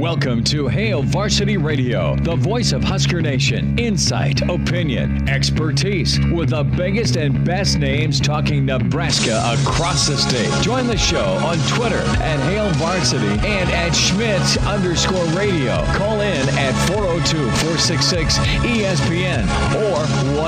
Welcome to Hail Varsity Radio, the voice of Husker Nation. Insight, opinion, expertise, with the biggest and best names talking Nebraska across the state. Join the show on Twitter at Hail Varsity and at Schmidt_radio. Call in at 402-466-ESPN or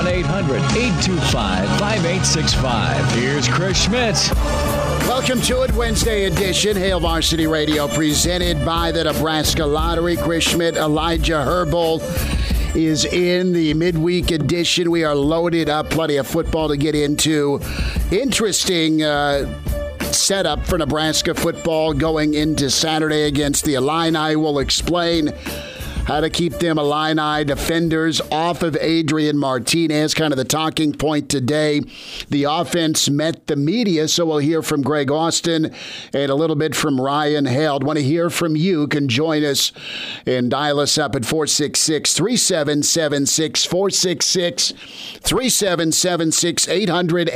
1-800-825-5865. Here's Chris Schmidt. Welcome to it, Wednesday edition, Hail Varsity Radio, presented by the Nebraska Lottery. Chris Schmidt, Elijah Herbal is in the midweek edition. We are loaded up, plenty of football to get into. Interesting setup for Nebraska football going into Saturday against the Illini. We'll explain how to keep them Illini defenders off of Adrian Martinez, kind of the talking point today. The offense met the media, so we'll hear from Greg Austin and a little bit from Ryan Held. Want to hear from you? You can join us and dial us up at 466-3776, 466-3776,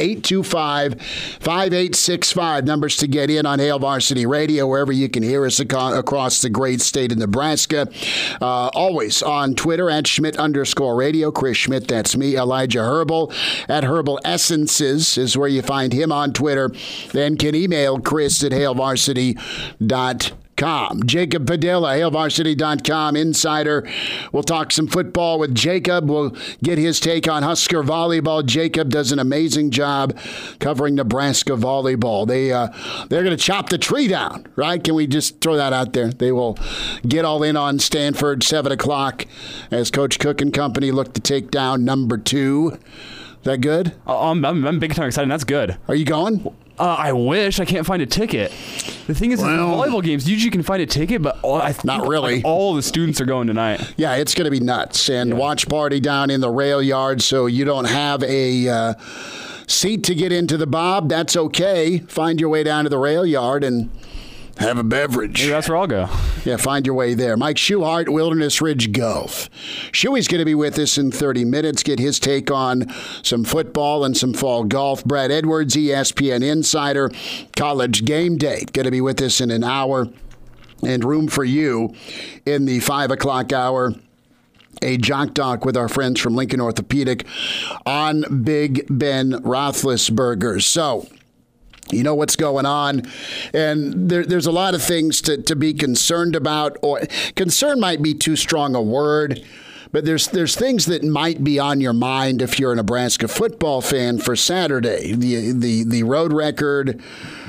800-825-5865. Numbers to get in on Hail Varsity Radio, wherever you can hear us across the great state of Nebraska. Always on Twitter at Schmidt_radio. Chris Schmidt, that's me. Elijah Herbal at Herbal Essences is where you find him on Twitter. Then can email Chris at HailVarsity.com. Jacob Padilla, HailVarsity.com insider. We'll talk some football with Jacob. We'll get his take on Husker volleyball. Jacob does an amazing job covering Nebraska volleyball. They're going to chop the tree down, right? Can we just throw that out there? They will get all in on Stanford, 7 o'clock, as Coach Cook and company look to take down number 2. Is that good? I'm big time excited. That's good. Are you going? I wish. I can't find a ticket. The thing is, volleyball games, usually you can find a ticket, but not really. Like all the students are going tonight. Yeah, it's going to be nuts. And watch party down in the rail yard, so you don't have a seat to get into the Bob. That's okay. Find your way down to the rail yard and have a beverage. Maybe that's where I'll go. Yeah, find your way there. Mike Schuhart, Wilderness Ridge Golf. Shuey's going to be with us in 30 minutes, get his take on some football and some fall golf. Brad Edwards, ESPN insider, College Game Day, going to be with us in an hour. And room for you in the 5 o'clock hour. A jock talk with our friends from Lincoln Orthopedic on Big Ben Roethlisberger. So, you know what's going on, and there's a lot of things to be concerned about. Or concern might be too strong a word, but there's things that might be on your mind if you're a Nebraska football fan for Saturday. The road record,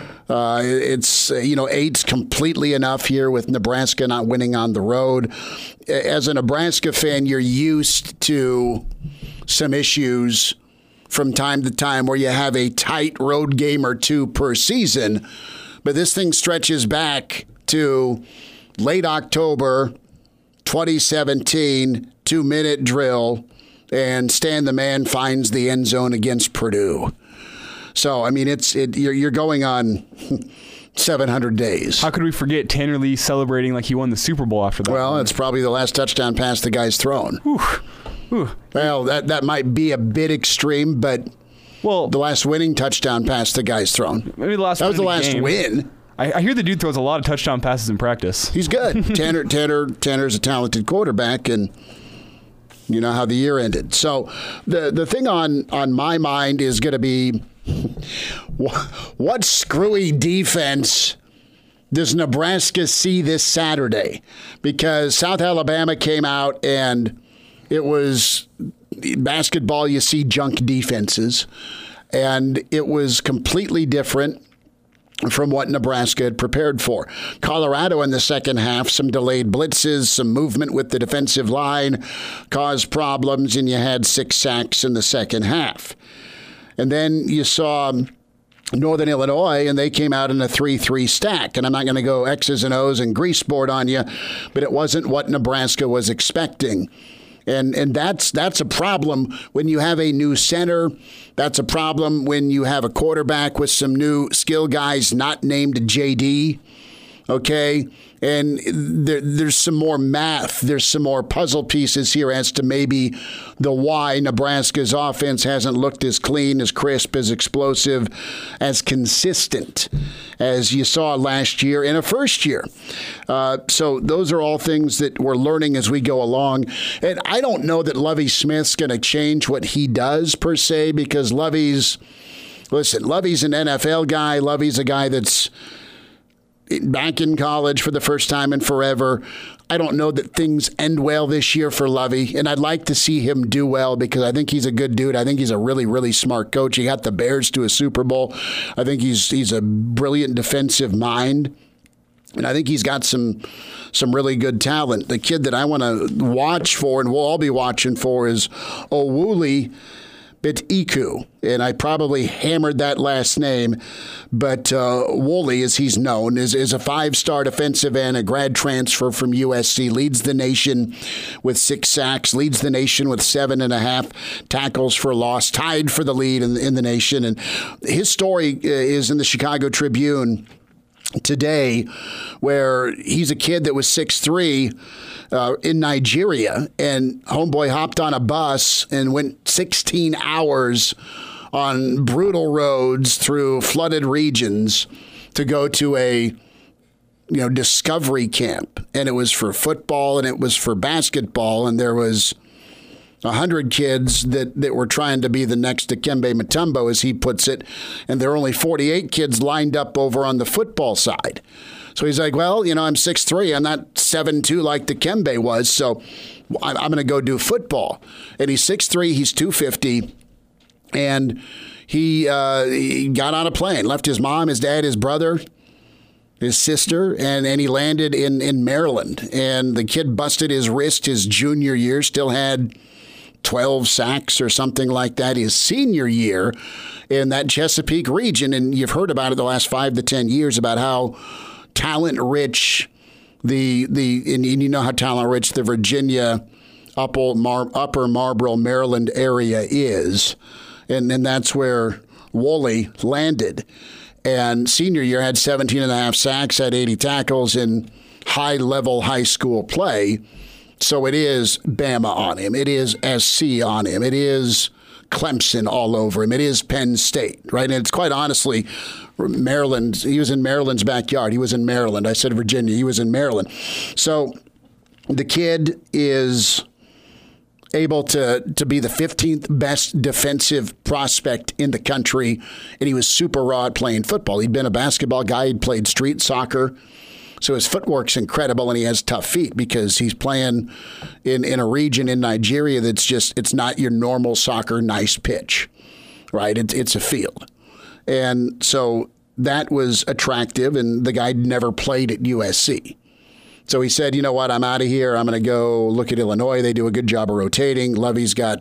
it's 8's completely enough here with Nebraska not winning on the road. As a Nebraska fan, you're used to some issues from time to time where you have a tight road game or two per season. But this thing stretches back to late October 2017, 2-minute drill, and Stan the Man finds the end zone against Purdue. So, I mean, you're going on 700 days. How could we forget Tanner Lee celebrating like he won the Super Bowl after that? Well, it's probably the last touchdown pass the guy's thrown. Whew. Well, that might be a bit extreme, but the last winning touchdown pass the guy's thrown. Maybe the last. That was the last game. win. I hear the dude throws a lot of touchdown passes in practice. He's good. Tanner's a talented quarterback, and you know how the year ended. So the thing on my mind is going to be what screwy defense does Nebraska see this Saturday? Because South Alabama came out and it was basketball, you see junk defenses, and it was completely different from what Nebraska had prepared for. Colorado in the second half, some delayed blitzes, some movement with the defensive line caused problems, and you had 6 sacks in the second half. And then you saw Northern Illinois, and they came out in a 3-3 stack. And I'm not going to go X's and O's and grease board on you, but it wasn't what Nebraska was expecting. And that's a problem when you have a new center. That's a problem when you have a quarterback with some new skill guys not named JD. okay? And there's some more math. There's some more puzzle pieces here as to maybe the why Nebraska's offense hasn't looked as clean, as crisp, as explosive, as consistent as you saw last year in a first year. So those are all things that we're learning as we go along. And I don't know that Lovie Smith's going to change what he does per se, because Lovie's an NFL guy. Lovie's a guy that's back in college for the first time in forever. I don't know that things end well this year for Lovie, and I'd like to see him do well because I think he's a good dude. I think he's a really, really smart coach. He got the Bears to a Super Bowl. I think he's a brilliant defensive mind, and I think he's got some really good talent. The kid that I want to watch for, and we'll all be watching for, is Owuli Betiku, and I probably hammered that last name, but Woolley, as he's known, is a 5-star defensive end, a grad transfer from USC, leads the nation with 6 sacks, leads the nation with 7.5 tackles for loss, tied for the lead in the nation. And his story is in the Chicago Tribune today, where he's a kid that was 6'3", in Nigeria, and homeboy hopped on a bus and went 16 hours on brutal roads through flooded regions to go to a discovery camp. And it was for football and it was for basketball, and there was 100 kids that were trying to be the next Dikembe Mutombo, as he puts it, and there were only 48 kids lined up over on the football side. So he's like, well, I'm 6'3", I'm not 7'2" like Dikembe was, so I'm going to go do football. And he's 6'3", he's 250, and he got on a plane, left his mom, his dad, his brother, his sister, and he landed in Maryland. And the kid busted his wrist his junior year, still had 12 sacks or something like that his senior year in that Chesapeake region. And you've heard about it the last 5 to 10 years about how talent-rich and you know how talent-rich the Virginia, Upper Marlboro, Maryland area is. And that's where Woolley landed. And senior year had 17.5 sacks, had 80 tackles in high-level high school play. So it is Bama on him. It is SC on him. It is Clemson all over him. It is Penn State, right? And it's quite honestly Maryland. He was in Maryland's backyard. He was in Maryland. I said Virginia. He was in Maryland. So the kid is able to be the 15th best defensive prospect in the country, and he was super raw at playing football. He'd been a basketball guy. He'd played street soccer. So his footwork's incredible, and he has tough feet because he's playing in a region in Nigeria that's just, it's not your normal soccer nice pitch, right? It's a field. And so that was attractive, and the guy never played at USC. So he said, you know what, I'm out of here. I'm going to go look at Illinois. They do a good job of rotating. Lovey's got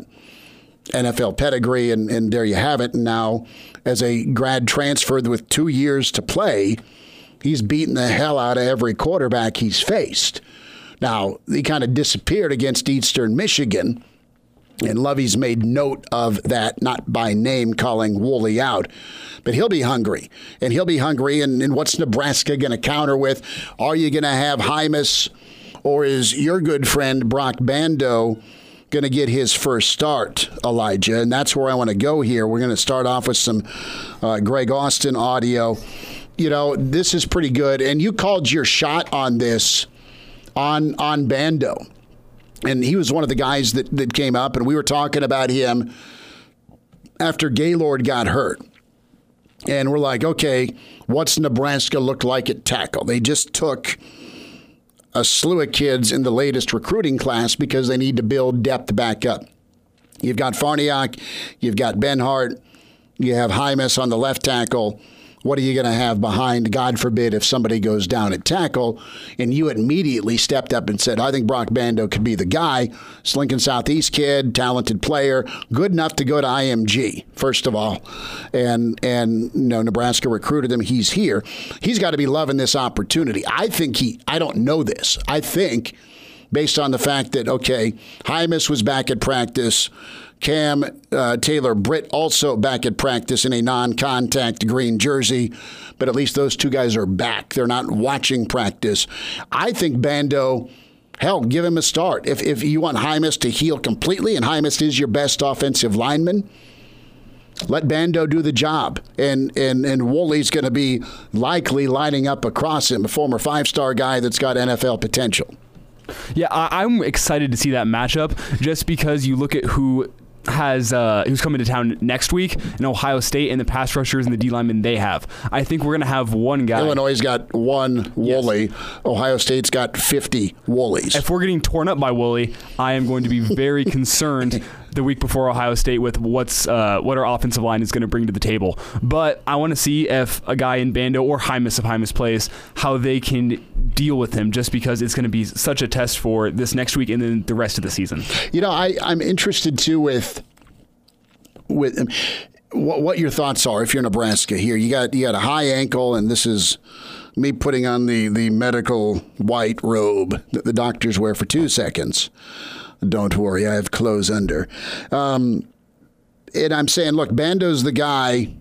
NFL pedigree, and there you have it. And now, as a grad transfer with 2 years to play, he's beaten the hell out of every quarterback he's faced. Now, he kind of disappeared against Eastern Michigan, and Lovey's made note of that, not by name calling Woolley out. But he'll be hungry, and and what's Nebraska going to counter with? Are you going to have Hymas, or is your good friend Brock Bando going to get his first start, Elijah? And that's where I want to go here. We're going to start off with some Greg Austin audio. This is pretty good. And you called your shot on this on Bando. And he was one of the guys that came up, and we were talking about him after Gaylord got hurt. And we're like, okay, what's Nebraska look like at tackle? They just took a slew of kids in the latest recruiting class because they need to build depth back up. You've got Farniak, you've got Benhart, you have Hymas on the left tackle. What are you going to have behind, God forbid, if somebody goes down at tackle? And you immediately stepped up and said, I think Brock Bando could be the guy. It's Lincoln Southeast kid, talented player, good enough to go to IMG, first of all. And Nebraska recruited him. He's here. He's got to be loving this opportunity. I don't know this. I think, based on the fact that, okay, Hymas was back at practice, Cam Taylor-Britt also back at practice in a non-contact green jersey, but at least those two guys are back. They're not watching practice. I think Bando, hell, give him a start. If you want Hymas to heal completely, and Hymas is your best offensive lineman, let Bando do the job. And Woolley's going to be likely lining up across him, a former 5-star guy that's got NFL potential. Yeah, I'm excited to see that matchup just because you look at who's coming to town next week in Ohio State and the pass rushers and the D linemen they have. I think we're going to have one guy. Illinois' got one Woolley. Yes. Ohio State's got 50 Woolleys. If we're getting torn up by Woolley, I am going to be very concerned the week before Ohio State with what our offensive line is going to bring to the table. But I want to see if a guy in Bando or Hymas, if Hymas plays, how they can deal with him, just because it's going to be such a test for this next week and then the rest of the season. You know, I'm interested too with what your thoughts are if you're Nebraska here. You got a high ankle, and this is me putting on the medical white robe that the doctors wear for 2 seconds. Don't worry, I have clothes under. And I'm saying, look, Bando's the guy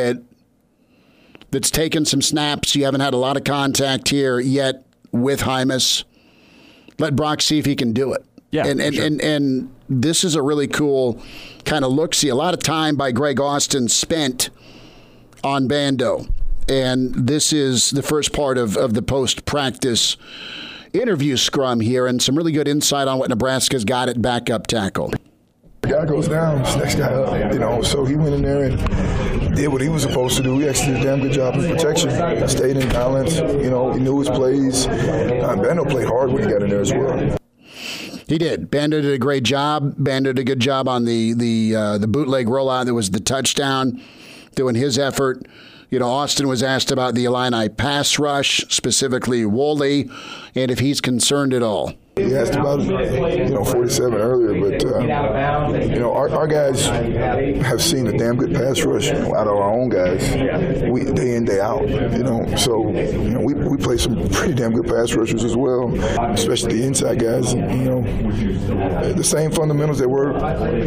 that's taken some snaps. You haven't had a lot of contact here yet with Hymas. Let Brock see if he can do it. Yeah, and this is a really cool kind of look. See, a lot of time by Greg Austin spent on Bando. And this is the first part of the post-practice interview scrum here, and some really good insight on what Nebraska's got at backup tackle. The guy goes down, next guy up, so he went in there and did what he was supposed to do. He actually did a damn good job in protection. Stayed in balance, he knew his plays. Bando played hard when he got in there as well. He did. Bando did a great job. Bando did a good job on the bootleg rollout that was the touchdown, doing his effort. Austin was asked about the Illini pass rush, specifically Woolley, and if he's concerned at all. He asked about 47 earlier, but our guys have seen a damn good pass rush out of our own guys, day in, day out. So we play some pretty damn good pass rushers as well, especially the inside guys. The same fundamentals that were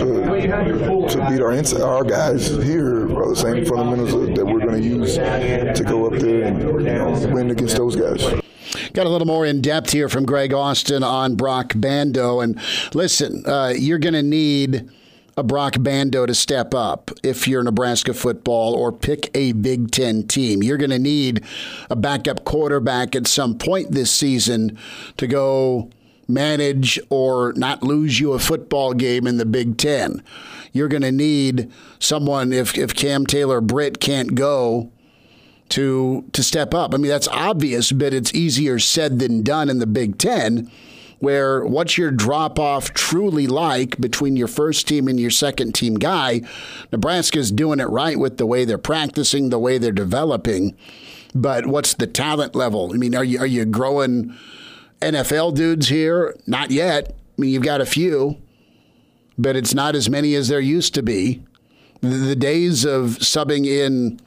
to beat our guys here are the same fundamentals that we're going to use to go up there and win against those guys. Got a little more in depth here from Greg Austin on Brock Bando. And listen, you're going to need a Brock Bando to step up if you're Nebraska football or pick a Big Ten team. You're going to need a backup quarterback at some point this season to go manage or not lose you a football game in the Big Ten. You're going to need someone, if Cam Taylor-Britt can't go, to step up. I mean, that's obvious, but it's easier said than done in the Big Ten, where what's your drop-off truly like between your first team and your second team guy? Nebraska's doing it right with the way they're practicing, the way they're developing, but what's the talent level? I mean, are you growing NFL dudes here? Not yet. I mean, you've got a few, but it's not as many as there used to be. The days of subbing in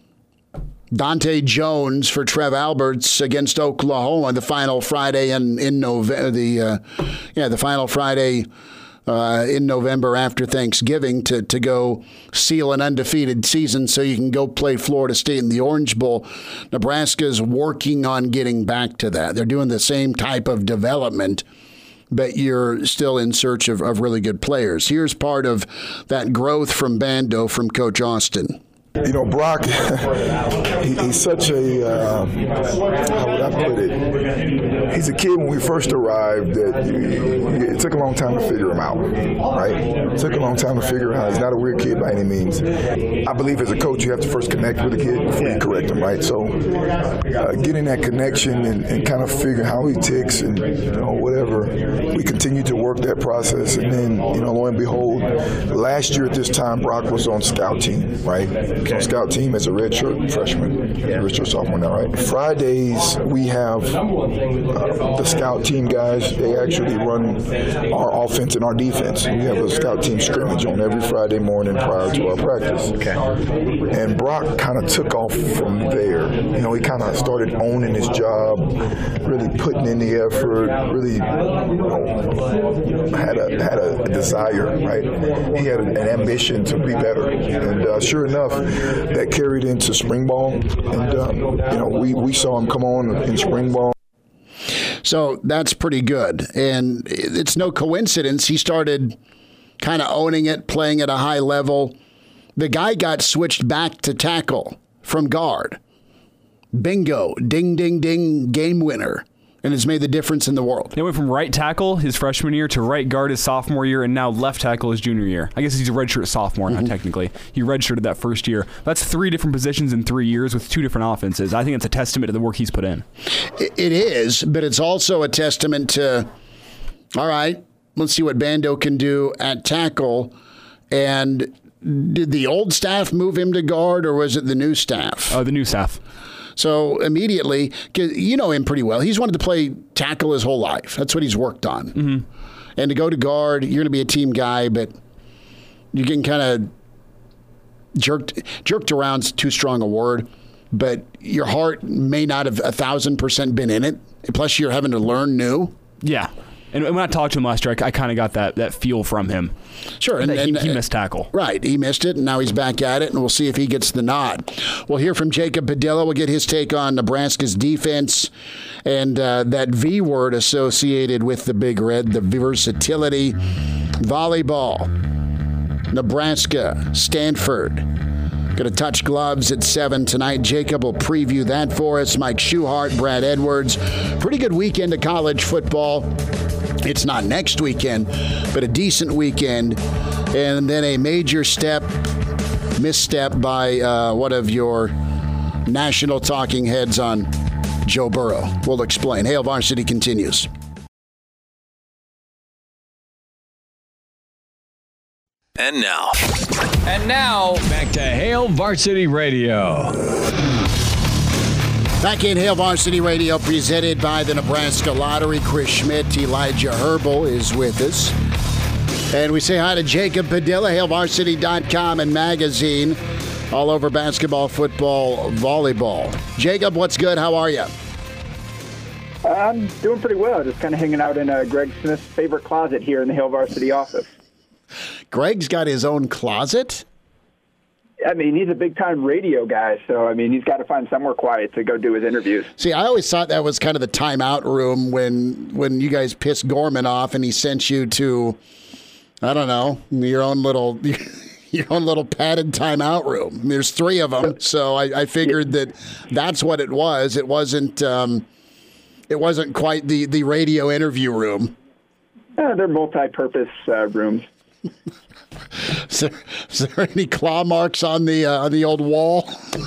Dante Jones for Trev Alberts against Oklahoma the final Friday in November. The final Friday in November after Thanksgiving to go seal an undefeated season so you can go play Florida State in the Orange Bowl. Nebraska's working on getting back to that. They're doing the same type of development, but you're still in search of really good players. Here's part of that growth from Bando from Coach Austin. Brock, he's such a, how would I put it? He's a kid when we first arrived that it took a long time to figure him out, right? It took a long time to figure him out. He's not a weird kid by any means. I believe as a coach, you have to first connect with a kid before you correct him, right? So getting that connection and kind of figuring how he ticks and whatever, we continue to work that process. And then, lo and behold, last year at this time, Brock was on scout team, right? He's on scout team as a redshirt freshman, redshirt sophomore now, right? Fridays we have the scout team guys. They actually run our offense and our defense. We have a scout team scrimmage on every Friday morning prior to our practice. And Brock kind of took off from there. He kind of started owning his job, really putting in the effort, really had a desire, right? He had an ambition to be better. And sure enough, that carried into spring ball. And, we saw him come on in spring ball. So that's pretty good. And it's no coincidence he started kind of owning it, playing at a high level. The guy got switched back to tackle from guard. Bingo, ding, ding, ding, game winner. And has made the difference in the world. He went from right tackle his freshman year to right guard his sophomore year, and now left tackle his junior year. I guess he's a redshirt sophomore, not technically. He redshirted that first year. That's 3 different positions in 3 years with 2 different offenses. I think it's a testament to the work he's put in. It is, but it's also a testament to, all right, let's see what Bando can do at tackle. And did the old staff move him to guard, or was it the new staff? The new staff. So immediately, 'cause you know him pretty well. He's wanted to play tackle his whole life. That's what he's worked on. Mm-hmm. And to go to guard, you're going to be a team guy, but you're getting kind of jerked around's too strong a word, but your heart may not have 1,000% been in it. Plus, you're having to learn new. Yeah. And when I talked to him last year, I kind of got that feel from him. Sure. And he missed tackle. Right. He missed it, and now he's back at it, and we'll see if he gets the nod. We'll hear from Jacob Padilla. We'll get his take on Nebraska's defense and that V word associated with the Big Red, the versatility. Volleyball. Nebraska. Stanford. Going to touch gloves at 7 tonight. Jacob will preview that for us. Mike Schuhart, Brad Edwards. Pretty good weekend of college football. It's not next weekend, but a decent weekend. And then a major misstep by one of your national talking heads on Joe Burrow. We'll explain. Hail Varsity continues. And now, back to Hail Varsity Radio. Back in Hail Varsity Radio, presented by the Nebraska Lottery. Chris Schmidt, Elijah Herbal is with us. And we say hi to Jacob Padilla, HailVarsity.com and magazine, all over basketball, football, volleyball. Jacob, what's good? How are you? I'm doing pretty well. Just kind of hanging out in Greg Smith's favorite closet here in the Hail Varsity office. Greg's got his own closet? I mean, he's a big-time radio guy, so, I mean, he's got to find somewhere quiet to go do his interviews. See, I always thought that was kind of the timeout room when you guys pissed Gorman off and he sent you to, I don't know, your own little padded timeout room. There's 3 of them, so I figured that's what it was. It wasn't quite the radio interview room. They're multi-purpose rooms. Is there any claw marks on the old wall?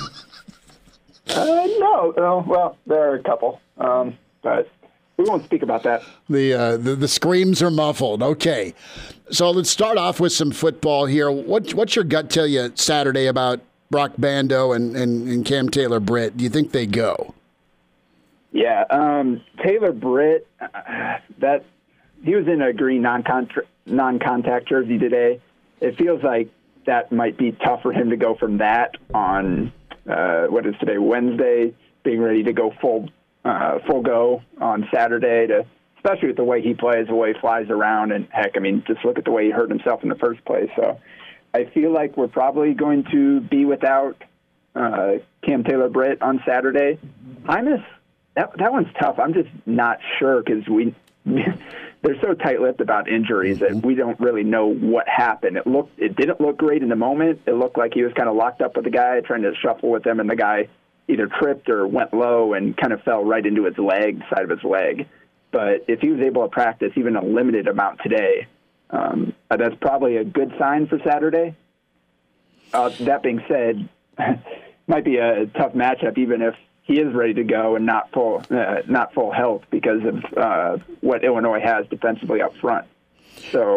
No. Well, there are a couple, but we won't speak about that. The screams are muffled. Okay, so let's start off with some football here. What's your gut tell you Saturday about Brock Bando and Cam Taylor-Britt? Do you think they go? Yeah, Taylor-Britt, he was in a green non-contact jersey today. It feels like that might be tough for him to go from that on what is today, Wednesday, being ready to go full go on Saturday, especially with the way he plays, the way he flies around, and heck, I mean, just look at the way he hurt himself in the first place. So I feel like we're probably going to be without Cam Taylor-Britt on Saturday. Hymas, that one's tough. I'm just not sure because they're so tight-lipped about injuries that we don't really know what happened. It didn't look great in the moment. It looked like he was kind of locked up with the guy, trying to shuffle with him, and the guy either tripped or went low and kind of fell right into his leg, side of his leg. But if he was able to practice even a limited amount today, that's probably a good sign for Saturday. That being said, might be a tough matchup even if he is ready to go and not full health because of what Illinois has defensively up front. So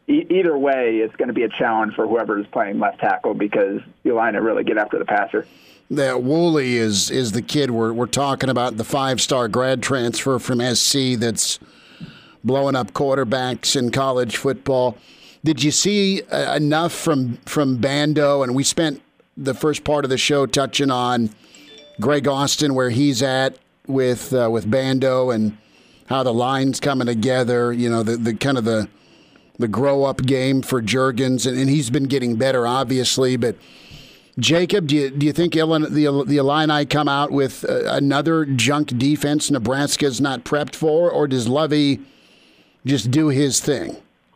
either way, it's going to be a challenge for whoever is playing left tackle because the Illini really get after the passer. That Woolley is the kid we're talking about, the 5-star grad transfer from SC that's blowing up quarterbacks in college football. Did you see enough from Bando? And we spent the first part of the show touching on Greg Austin, where he's at with Bando and how the line's coming together. You know, the kind of the grow up game for Juergens, and he's been getting better, obviously. But Jacob, do you think the Illini come out with another junk defense Nebraska's not prepped for, or does Lovie just do his thing?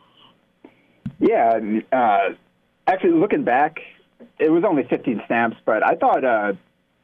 Yeah, actually, looking back, it was only 15 snaps, but I thought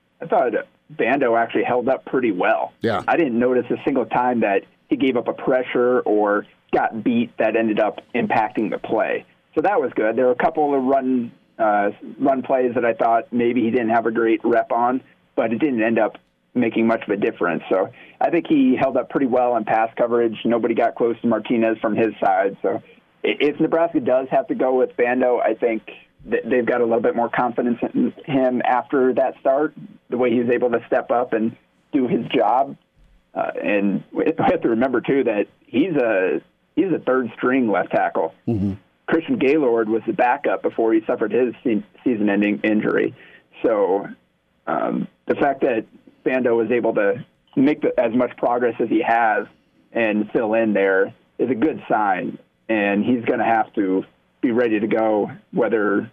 Bando actually held up pretty well. Yeah, I didn't notice a single time that he gave up a pressure or got beat that ended up impacting the play. So that was good. There were a couple of run plays that I thought maybe he didn't have a great rep on, but it didn't end up making much of a difference. So I think he held up pretty well in pass coverage. Nobody got close to Martinez from his side. So if Nebraska does have to go with Bando, I think they've got a little bit more confidence in him after that start, the way he was able to step up and do his job. And we have to remember, too, that he's a third-string left tackle. Mm-hmm. Christian Gaylord was the backup before he suffered his season-ending injury. So the fact that Bando was able to make as much progress as he has and fill in there is a good sign. And he's going to have to be ready to go whether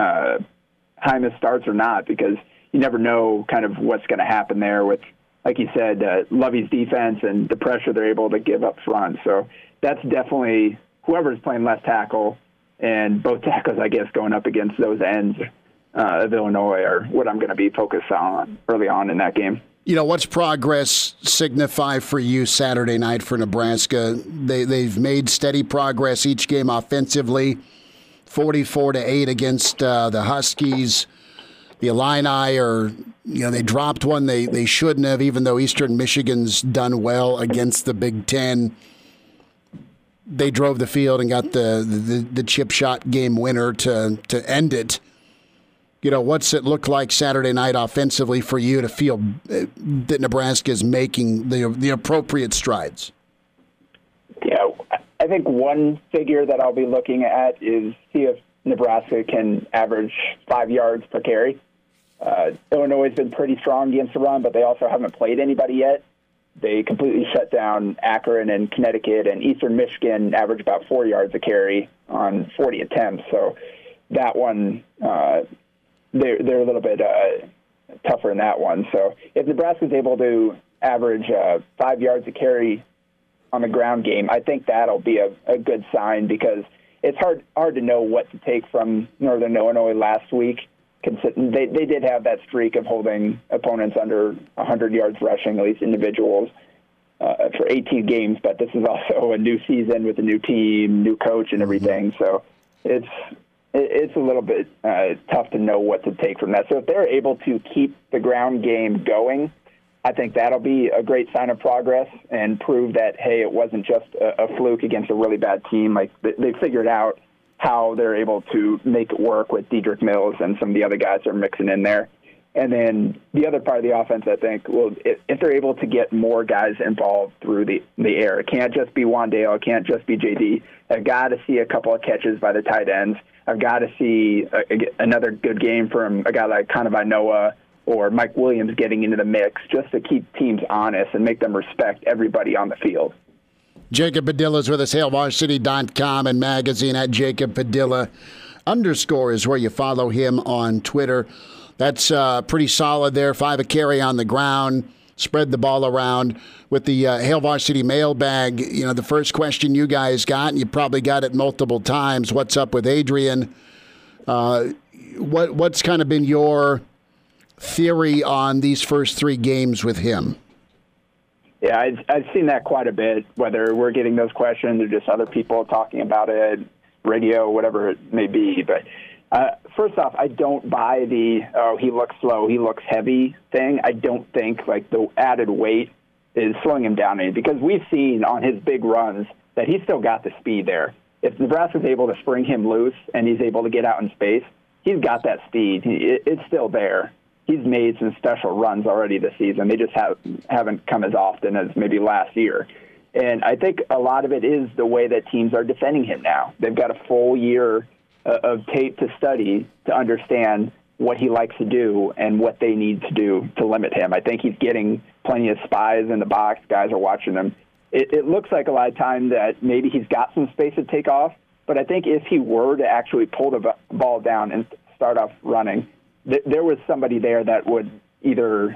Hymas starts or not, because you never know kind of what's going to happen there with, like you said, Lovie's defense and the pressure they're able to give up front. So that's definitely whoever's playing left tackle and both tackles, I guess, going up against those ends of Illinois are what I'm going to be focused on early on in that game. You know, what's progress signify for you Saturday night for Nebraska? They've made steady progress each game offensively, 44-8 against the Huskies. The Illini are, they dropped one they shouldn't have, even though Eastern Michigan's done well against the Big Ten. They drove the field and got the chip shot game winner to end it. What's it look like Saturday night offensively for you to feel that Nebraska is making the appropriate strides? Yeah, I think one figure that I'll be looking at is see if Nebraska can average 5 yards per carry. Illinois has been pretty strong against the run, but they also haven't played anybody yet. They completely shut down Akron and Connecticut, and Eastern Michigan averaged about 4 yards a carry on 40 attempts. So that one, they're a little bit tougher in that one. So if Nebraska is able to average 5 yards a carry on the ground game, I think that'll be a good sign, because it's hard to know what to take from Northern Illinois last week. They did have that streak of holding opponents under 100 yards rushing, at least individuals, for 18 games. But this is also a new season with a new team, new coach, and everything. So it's a little bit tough to know what to take from that. So if they're able to keep the ground game going, I think that'll be a great sign of progress and prove that, hey, it wasn't just a fluke against a really bad team. Like, they figured out how they're able to make it work with Dedrick Mills and some of the other guys they're mixing in there. And then the other part of the offense, I think, if they're able to get more guys involved through the air. It can't just be Wandale. It can't just be JD. I've got to see a couple of catches by the tight ends. I've got to see another good game from a guy like Kanawai Noah or Mike Williams getting into the mix, just to keep teams honest and make them respect everybody on the field. Jacob Padilla is with us, HailVarsity.com and magazine at Jacob Padilla _ is where you follow him on Twitter. That's pretty solid there. 5 a carry on the ground, spread the ball around. With the Hail Varsity mailbag, the first question you guys got, and you probably got it multiple times, what's up with Adrian? What's kind of been your theory on these first 3 games with him? Yeah, I've seen that quite a bit, whether we're getting those questions or just other people talking about it, radio, whatever it may be. But first off, I don't buy the, he looks slow, he looks heavy thing. I don't think, the added weight is slowing him down any, because we've seen on his big runs that he's still got the speed there. if Nebraska's able to spring him loose and he's able to get out in space, he's got that speed. It's still there. He's made some special runs already this season. They just haven't come as often as maybe last year. And I think a lot of it is the way that teams are defending him now. They've got a full year of tape to study to understand what he likes to do and what they need to do to limit him. I think he's getting plenty of spies in the box. Guys are watching him. It looks like a lot of time that maybe he's got some space to take off, but I think if he were to actually pull the ball down and start off running, there was somebody there that would either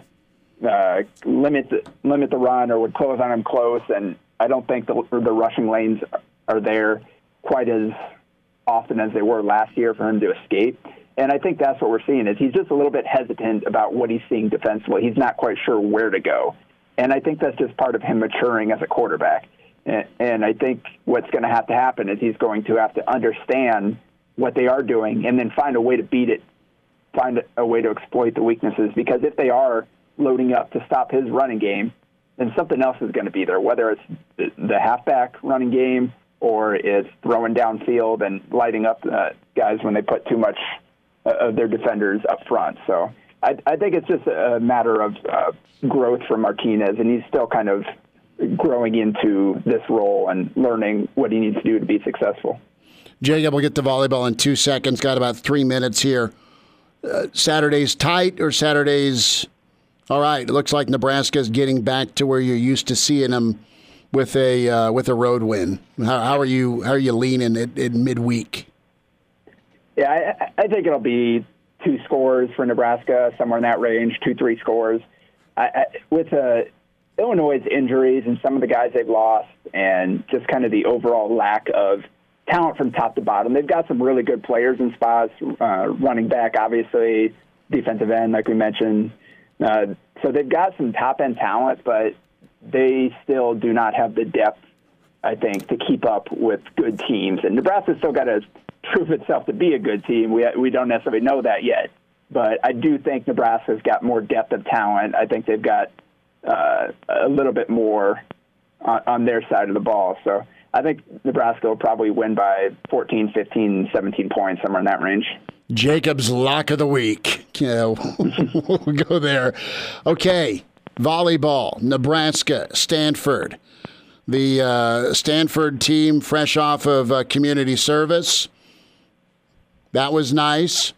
limit the run or would close on him close, and I don't think the rushing lanes are there quite as often as they were last year for him to escape. And I think that's what we're seeing is he's just a little bit hesitant about what he's seeing defensively. He's not quite sure where to go. And I think that's just part of him maturing as a quarterback. And I think what's going to have to happen is he's going to have to understand what they are doing and then find a way to beat it, find a way to exploit the weaknesses. Because if they are loading up to stop his running game, then something else is going to be there, whether it's the halfback running game or it's throwing downfield and lighting up guys when they put too much of their defenders up front. So I think it's just a matter of growth for Martinez, and he's still kind of growing into this role and learning what he needs to do to be successful. Jacob, we'll get to volleyball in 2 seconds. Got about 3 minutes here. Saturday's tight or Saturday's all right? It looks like Nebraska's getting back to where you're used to seeing them with a road win. How are you leaning in midweek? Yeah, I think it'll be 2 scores for Nebraska, somewhere in that range, 2-3 scores. With Illinois' injuries and some of the guys they've lost and just kind of the overall lack of talent from top to bottom, they've got some really good players in spots, running back, obviously, defensive end, like we mentioned. So they've got some top-end talent, but they still do not have the depth, I think, to keep up with good teams. And Nebraska's still got to prove itself to be a good team. We don't necessarily know that yet. But I do think Nebraska's got more depth of talent. I think they've got a little bit more on their side of the ball. So I think Nebraska will probably win by 14, 15, 17 points, somewhere in that range. Jacob's lock of the week. We'll go there. Okay, volleyball, Nebraska, Stanford. The Stanford team fresh off of community service. That was nice.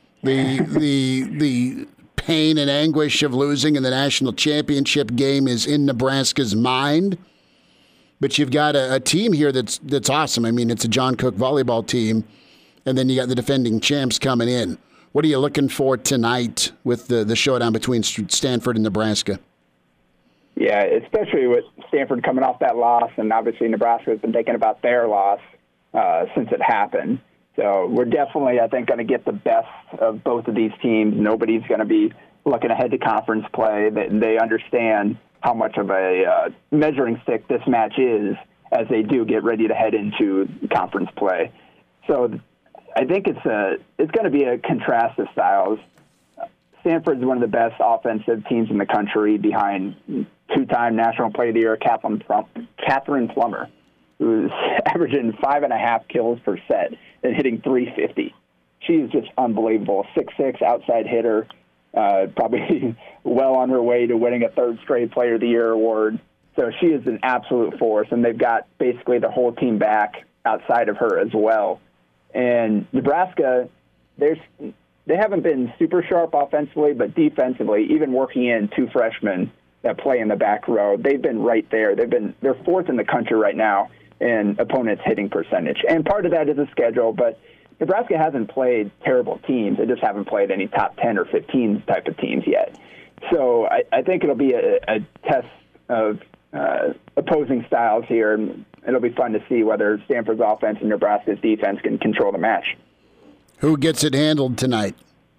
The pain and anguish of losing in the national championship game is in Nebraska's mind. But you've got a team here that's awesome. I mean, it's a John Cook volleyball team, and then you got the defending champs coming in. What are you looking for tonight with the showdown between Stanford and Nebraska? Yeah, especially with Stanford coming off that loss, and obviously Nebraska has been thinking about their loss since it happened. So we're definitely, I think, going to get the best of both of these teams. Nobody's going to be looking ahead to conference play. They understand how much of a measuring stick this match is as they do get ready to head into conference play. So I think it's going to be a contrast of styles. Stanford's one of the best offensive teams in the country behind 2-time National Player of the Year Catherine Plummer, who's averaging 5.5 kills per set and hitting 350. She's just unbelievable. 6'6", outside hitter, probably well on her way to winning a 3rd straight Player of the Year award. So she is an absolute force, and they've got basically the whole team back outside of her as well. And Nebraska, they haven't been super sharp offensively, but defensively, even working in 2 freshmen that play in the back row, they've been right there. They're 4th in the country right now in opponents' hitting percentage. And part of that is a schedule, but Nebraska hasn't played terrible teams. They just haven't played any top 10 or 15 type of teams yet. So I think it'll be a test of opposing styles here, and it'll be fun to see whether Stanford's offense and Nebraska's defense can control the match. Who gets it handled tonight?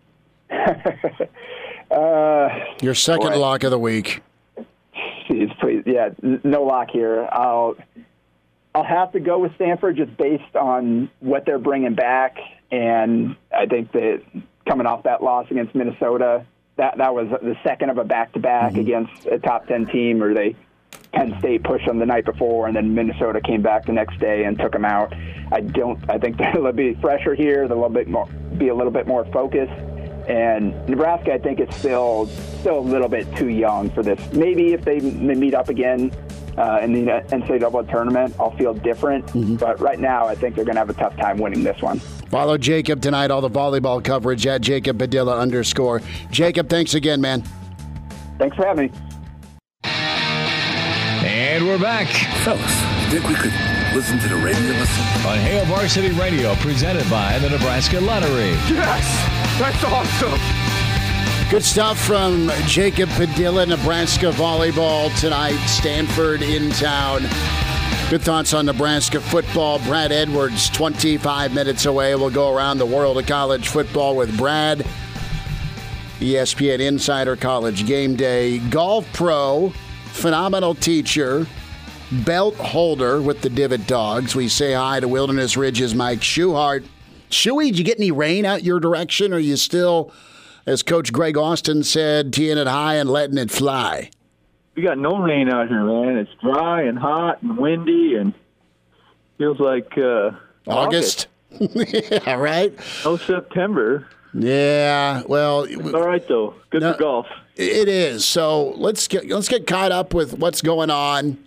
Your second lock of the week. Jeez, please. Yeah, no lock here. I'll have to go with Stanford just based on what they're bringing back, and I think that coming off that loss against Minnesota, that was the second of a back-to-back against a top 10 team, or Penn State pushed them the night before, and then Minnesota came back the next day and took them out. I think they'll be fresher here. They'll be a little bit more focused. And Nebraska, I think, is still a little bit too young for this. Maybe if they meet up again in the NCAA tournament, I'll feel different. But right now, I think they're going to have a tough time winning this one. Follow Jacob tonight, all the volleyball coverage at Jacob Padilla _ Jacob, thanks again, man. Thanks for having me. And we're back Fellas, think we could listen to the radio lesson? on Hail Varsity Radio, presented by the Nebraska Lottery. Yes! That's awesome! Good stuff from Jacob Padilla, Nebraska volleyball tonight. Stanford in town. Good thoughts on Nebraska football. Brad Edwards, 25 minutes away. We'll go around the world of college football with Brad. ESPN Insider College Game Day. Golf pro, phenomenal teacher, belt holder with the Divot Dogs. We say hi to Wilderness Ridge's Mike Schuhart. Shuey, did you get any rain out your direction? Or are you still, as Coach Greg Austin said, teeing it high and letting it fly? We got no rain out here, man. It's dry and hot and windy and feels like August. Yeah, right? No September. Yeah, well, It's all right though. Good for golf. It is. So let's get caught up with what's going on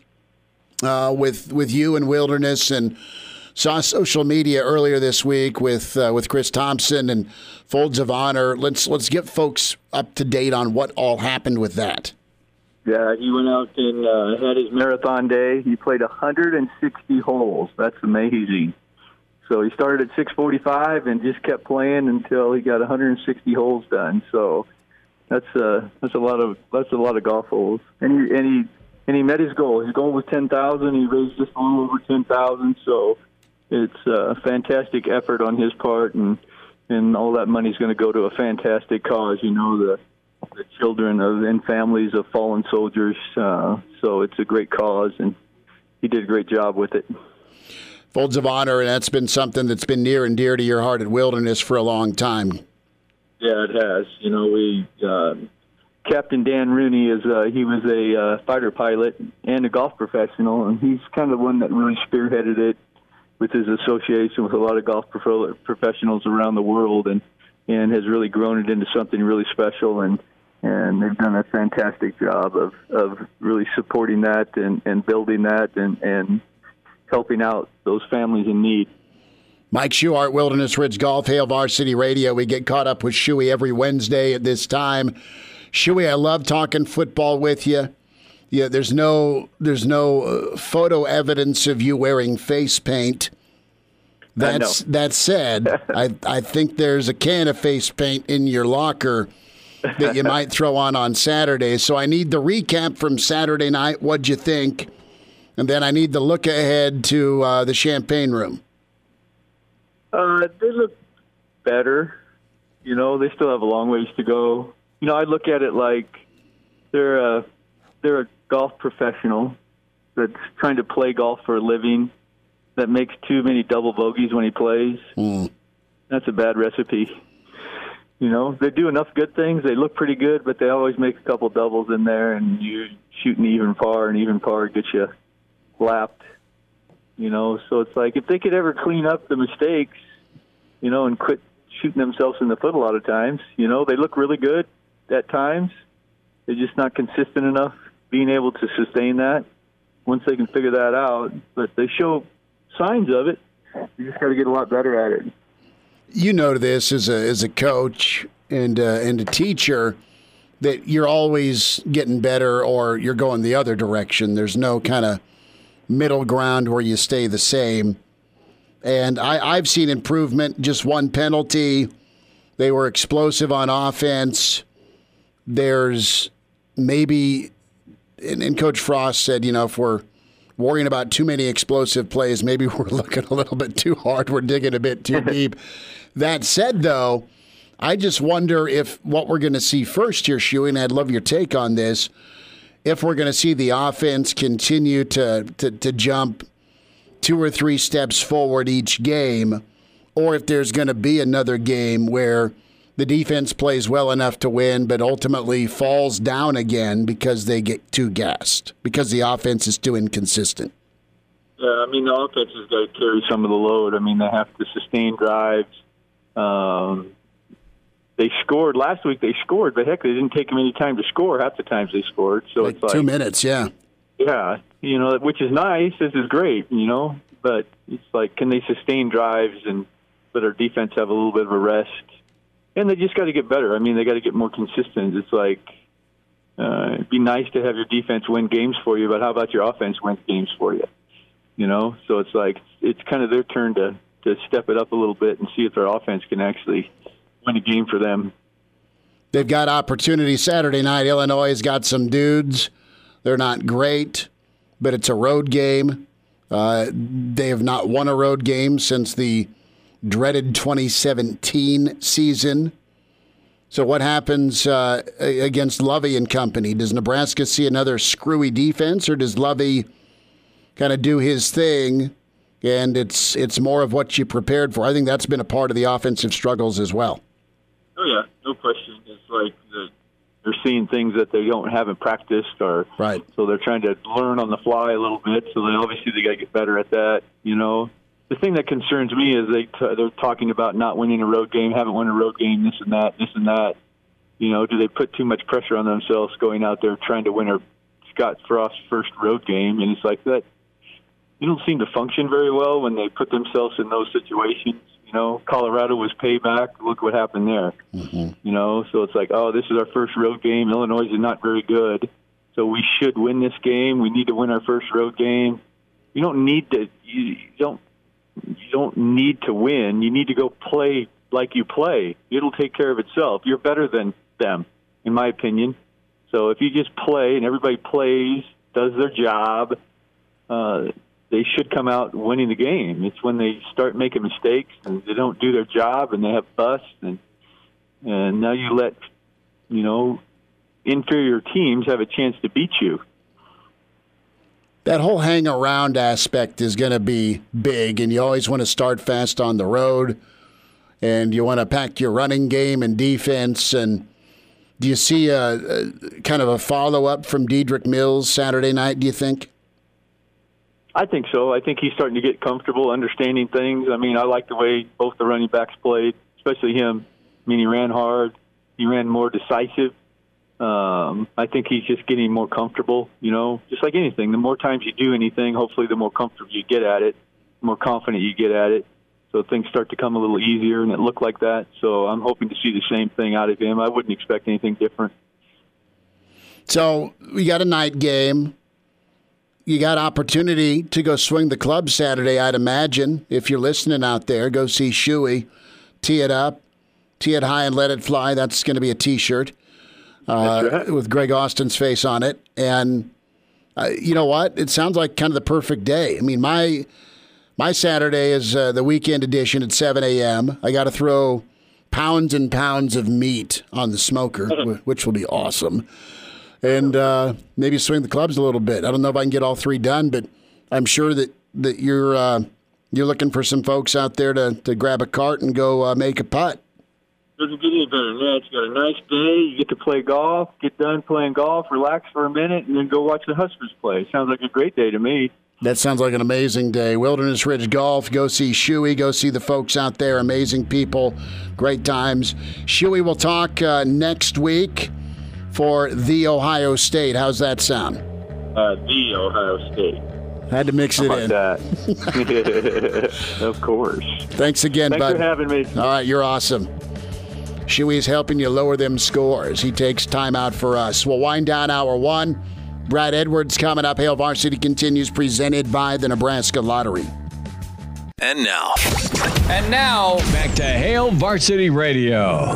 with you and Wilderness, and saw social media earlier this week with Chris Thompson and Folds of Honor. Let's get folks up to date on what all happened with that. Yeah, he went out and had his marathon day. He played 160 holes. That's amazing. So he started at 6:45 and just kept playing until he got 160 holes done. So that's a lot of golf holes. And he met his goal. His goal was 10,000. He raised just a little over 10,000. So it's a fantastic effort on his part, and all that money is going to go to a fantastic cause. You know, the children and families of fallen soldiers. So it's a great cause, and he did a great job with it. Folds of Honor, and that's been something that's been near and dear to your heart at Wilderness for a long time. Yeah, it has. You know, Captain Dan Rooney he was a fighter pilot and a golf professional, and he's kind of the one that really spearheaded it with his association with a lot of golf professionals around the world, and has really grown it into something really special. And they've done a fantastic job of really supporting that and building that and helping out those families in need. Mike Schuhart, Wilderness Ridge Golf, Hail Varsity Radio. We get caught up with Shuey every Wednesday at this time. Shuey, I love talking football with you. Yeah, there's no photo evidence of you wearing face paint. That said, I think there's a can of face paint in your locker that you might throw on Saturday. So I need the recap from Saturday night. What'd you think? And then I need the look ahead to the Champagne Room. They look better. You know, they still have a long ways to go. You know, I look at it like they're a golf professional that's trying to play golf for a living that makes too many double bogeys when he plays. That's a bad recipe. You know, they do enough good things. They look pretty good, but they always make a couple doubles in there, and you're shooting even par, and even par gets you lapped. You know, so it's like if they could ever clean up the mistakes, you know, and quit shooting themselves in the foot a lot of times. You know, they look really good at times. They're just not consistent enough being able to sustain that once they can figure that out. But they show signs of it. You just got to get a lot better at it. You know this as a coach and a teacher that you're always getting better or you're going the other direction. There's no kind of middle ground where you stay the same. And I've seen improvement. Just one penalty. They were explosive on offense. There's maybe, and Coach Frost said, you know, if we're worrying about too many explosive plays, maybe we're looking a little bit too hard. We're digging a bit too deep. That said, though, I just wonder if what we're going to see first here, Shuey, and I'd love your take on this, if we're going to see the offense continue to jump 2 or 3 steps forward each game, or if there's going to be another game where the defense plays well enough to win, but ultimately falls down again because they get too gassed, because the offense is too inconsistent. Yeah, I mean, the offense has got to carry some of the load. I mean, they have to sustain drives. They scored last week. They scored, but heck, they didn't take them any time to score. Half the times they scored, so it's like 2 minutes. Yeah, which is nice. This is great, But it's like, can they sustain drives and let our defense have a little bit of a rest? And they just got to get better. I mean, they got to get more consistent. It's like it'd be nice to have your defense win games for you, but how about your offense win games for you? So it's like it's kind of their turn to step it up a little bit and see if their offense can actually win a game for them. They've got opportunity Saturday night. Illinois has got some dudes. They're not great, but it's a road game. They have not won a road game since the dreaded 2017 season. So what happens against Lovey and company? Does Nebraska see another screwy defense, or does Lovey kind of do his thing, and it's more of what you prepared for? I think that's been a part of the offensive struggles as well. Oh, yeah, no question. It's like they're seeing things that they haven't practiced, or right. So they're trying to learn on the fly a little bit. So they got to get better at that. The thing that concerns me is they're talking about not winning a road game, haven't won a road game, this and that. Do they put too much pressure on themselves going out there trying to win Scott Frost's first road game? And it's like that. You don't seem to function very well when they put themselves in those situations. Colorado was payback. Look what happened there. Mm-hmm. So it's like, oh, this is our first road game. Illinois is not very good, so we should win this game. We need to win our first road game. You don't need to. You don't need to win. You need to go play like you play. It'll take care of itself. You're better than them, in my opinion. So if you just play and everybody plays, does their job, they should come out winning the game. It's when they start making mistakes and they don't do their job and they have busts, and now you let inferior teams have a chance to beat you. That whole hang-around aspect is going to be big, and you always want to start fast on the road, and you want to pack your running game and defense. And do you see a kind of a follow-up from Dedrick Mills Saturday night, do you think? I think so. I think he's starting to get comfortable understanding things. I mean, I like the way both the running backs played, especially him. I mean, he ran hard. He ran more decisive. I think he's just getting more comfortable, just like anything. The more times you do anything, hopefully the more comfortable you get at it, the more confident you get at it. So things start to come a little easier, and it looked like that. So I'm hoping to see the same thing out of him. I wouldn't expect anything different. So we got a night game. You got opportunity to go swing the club Saturday, I'd imagine. If you're listening out there, go see Shuey. Tee it up. Tee it high and let it fly. That's going to be a T-shirt. With Greg Austin's face on it. And you know what? It sounds like kind of the perfect day. I mean, my Saturday is the weekend edition at 7 a.m. I got to throw pounds and pounds of meat on the smoker, which will be awesome. And maybe swing the clubs a little bit. I don't know if I can get all three done, but I'm sure that you're looking for some folks out there to grab a cart and go make a putt. Doesn't get any better than that. You got a nice day. You get to play golf, get done playing golf, relax for a minute, and then go watch the Huskers play. Sounds like a great day to me. That sounds like an amazing day. Wilderness Ridge Golf. Go see Shuey. Go see the folks out there. Amazing people. Great times. Shuey will talk next week for The Ohio State. How's that sound? The Ohio State. Had to mix it in. That? Of course. Thanks again, bud. Thanks for having me. All right, you're awesome. Shuey's helping you lower them scores. He takes time out for us. We'll wind down hour one. Brad Edwards coming up. Hail Varsity continues, presented by the Nebraska Lottery. And now, back to Hail Varsity Radio.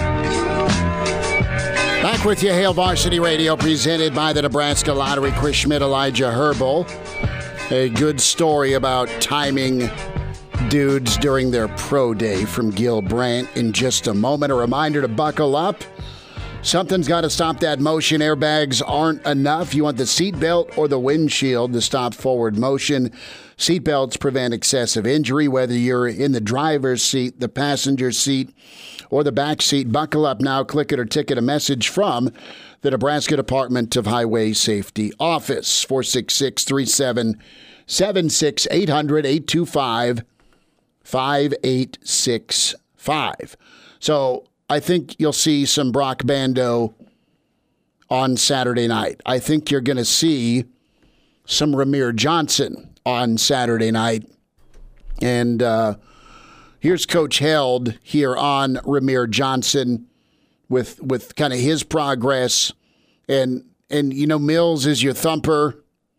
Back with you, Hail Varsity Radio, presented by the Nebraska Lottery. Chris Schmidt, Elijah Herbal. A good story about timing dudes during their pro day from Gil Brandt in just a moment. A reminder to buckle up. Something's got to stop that motion. Airbags aren't enough. You want the seatbelt or the windshield to stop forward motion. Seatbelts prevent excessive injury, whether you're in the driver's seat, the passenger seat, or the back seat. Buckle up now. Click it or ticket a message from the Nebraska Department of Highway Safety Office. 466-3700. 800-825-5865. So I think you'll see some Brock Bando on Saturday night. I think you're going to see some Rahmir Johnson on Saturday night. And here's Coach Held here on Rahmir Johnson with kind of his progress. And Mills is your thumper.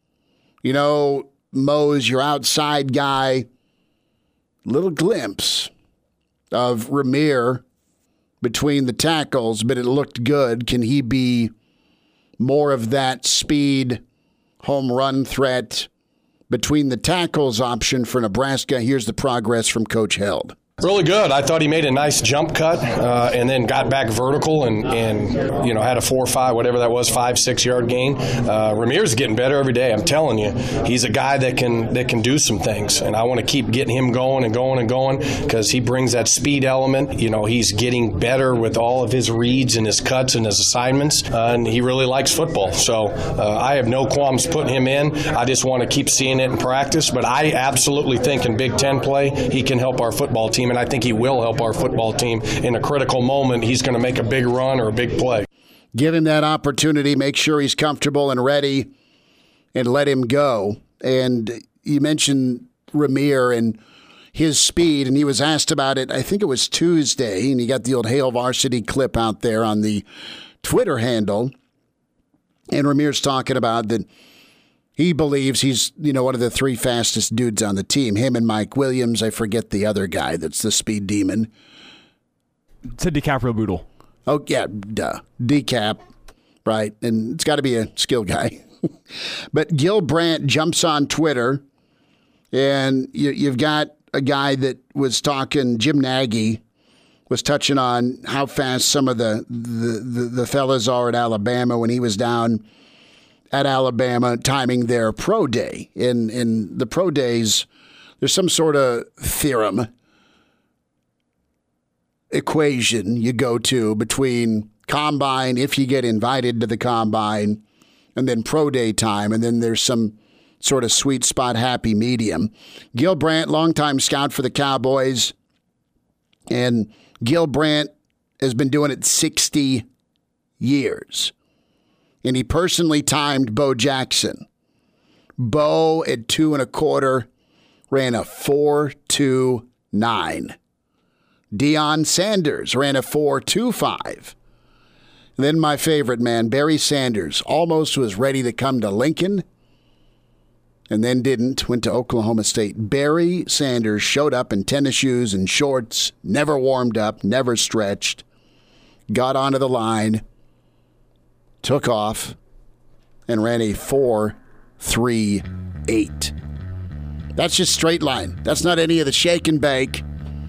Mo is your outside guy. Little glimpse of Rahmir between the tackles, but it looked good. Can he be more of that speed, home run threat between the tackles option for Nebraska? Here's the progress from Coach Held. Really good. I thought he made a nice jump cut and then got back vertical and had a 4 or 5, whatever that was, 5-6 yard gain. Rahmir's getting better every day. I'm telling you, he's a guy that can do some things, and I want to keep getting him going and going and going because he brings that speed element. He's getting better with all of his reads and his cuts and his assignments, and he really likes football. So I have no qualms putting him in. I just want to keep seeing it in practice, but I absolutely think in Big Ten play he can help our football team. And I think he will help our football team in a critical moment. He's going to make a big run or a big play. Give him that opportunity, make sure he's comfortable and ready, and let him go. And you mentioned Rahmir and his speed, and he was asked about it, I think it was Tuesday, and he got the old Hail Varsity clip out there on the Twitter handle. And Rahmir's talking about that he believes he's, one of the 3 fastest dudes on the team. Him and Mike Williams. I forget the other guy that's the speed demon. It's a DiCaprio Boodle. Oh, yeah, duh. Decap, right? And it's got to be a skill guy. But Gil Brandt jumps on Twitter, and you've got a guy that was talking, Jim Nagy, was touching on how fast some of the fellas are at Alabama when he was down at Alabama timing their pro day. In the pro days, there's some sort of theorem, equation you go to between combine, if you get invited to the combine, and then pro day time, and then there's some sort of sweet spot happy medium. Gil Brandt, longtime scout for the Cowboys, and Gil Brandt has been doing it 60 years. And he personally timed Bo Jackson. Bo at 2 1/4 ran a 4.29. Deion Sanders ran a 4.25. Then my favorite man, Barry Sanders, almost was ready to come to Lincoln and then didn't, went to Oklahoma State. Barry Sanders showed up in tennis shoes and shorts, never warmed up, never stretched, got onto the line, took off, and ran a 4.38. That's just straight line. That's not any of the shake and bake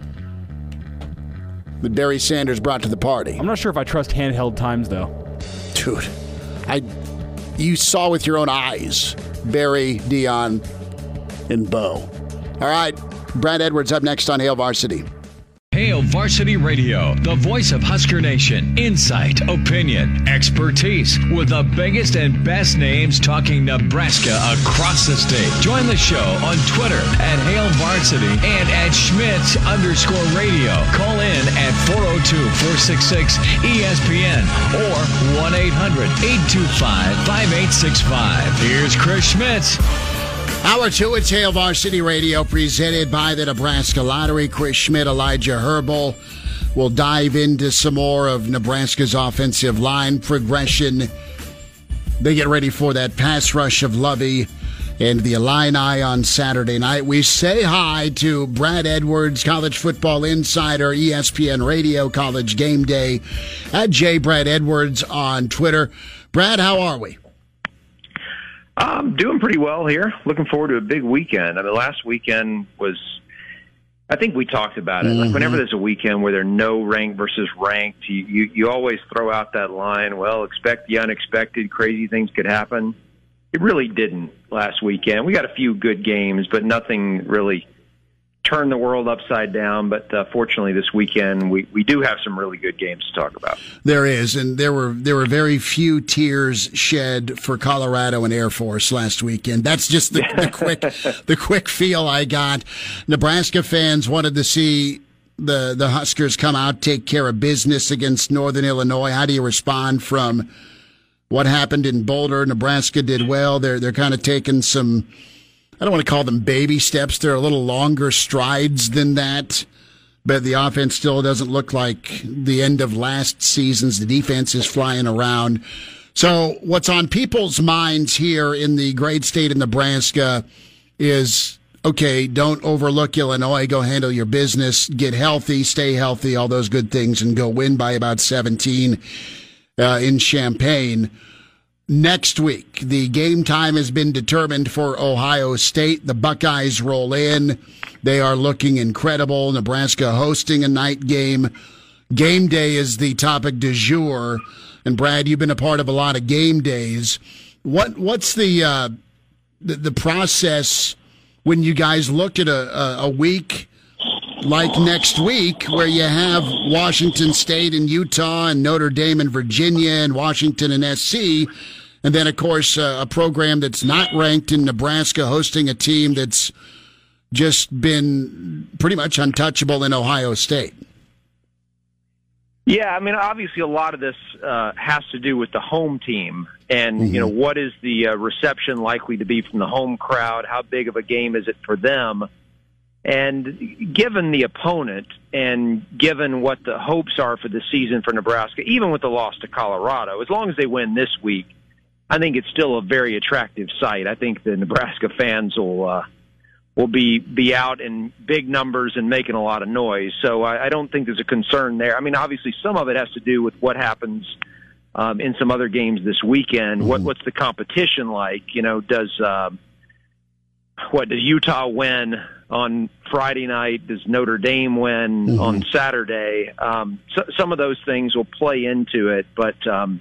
that Barry Sanders brought to the party. I'm not sure if I trust handheld times, though. Dude, you saw with your own eyes Barry, Deion, and Bo. All right, Brad Edwards up next on Hail Varsity. Hail Varsity Radio, the voice of Husker Nation. Insight, opinion, expertise, with the biggest and best names talking Nebraska across the state. Join the show on Twitter at Hail Varsity and at Schmitz_radio. Call in at 402-466-ESPN or 1-800-825-5865. Here's Chris Schmitz. Hour 2, it's Hail Varsity Radio, presented by the Nebraska Lottery. Chris Schmidt, Elijah Herbal. We'll dive into some more of Nebraska's offensive line progression. They get ready for that pass rush of Lovey and the Illini on Saturday night. We say hi to Brad Edwards, college football insider, ESPN Radio, College Game Day, at Brad Edwards on Twitter. Brad, how are we? I'm doing pretty well here. Looking forward to a big weekend. I mean, last weekend was, I think we talked about it. Mm-hmm. Like whenever there's a weekend where there's no ranked versus ranked, you always throw out that line, well, expect the unexpected, crazy things could happen. It really didn't last weekend. We got a few good games, but nothing really turn the world upside down. But fortunately, this weekend we do have some really good games to talk about. There is, and there were very few tears shed for Colorado and Air Force last weekend. That's just the quick feel I got. Nebraska fans wanted to see the Huskers come out, take care of business against Northern Illinois. How do you respond from what happened in Boulder? Nebraska did well. They're kind of taking some, I don't want to call them baby steps. They're a little longer strides than that. But the offense still doesn't look like the end of last season's. The defense is flying around. So what's on people's minds here in the great state of Nebraska is, okay, don't overlook Illinois. Go handle your business. Get healthy. Stay healthy. All those good things, and go win by about 17 in Champaign. Next week, the game time has been determined for Ohio State. The Buckeyes roll in. They are looking incredible. Nebraska hosting a night game. Game day is the topic du jour. And Brad, you've been a part of a lot of game days. What's the process when you guys look at a week like next week, where you have Washington State and Utah and Notre Dame and Virginia and Washington and SC, and then, of course, a program that's not ranked in Nebraska hosting a team that's just been pretty much untouchable in Ohio State? Yeah, I mean, obviously a lot of this has to do with the home team. And, you know, what is the reception likely to be from the home crowd? How big of a game is it for them? And given the opponent and given what the hopes are for the season for Nebraska, even with the loss to Colorado, as long as they win this week, I think it's still a very attractive sight. I think the Nebraska fans will be out in big numbers and making a lot of noise. So I don't think there's a concern there. I mean, obviously some of it has to do with what happens in some other games this weekend. What's the competition like? You know, does Utah win on Friday night? Does Notre Dame win on Saturday? Some of those things will play into it, but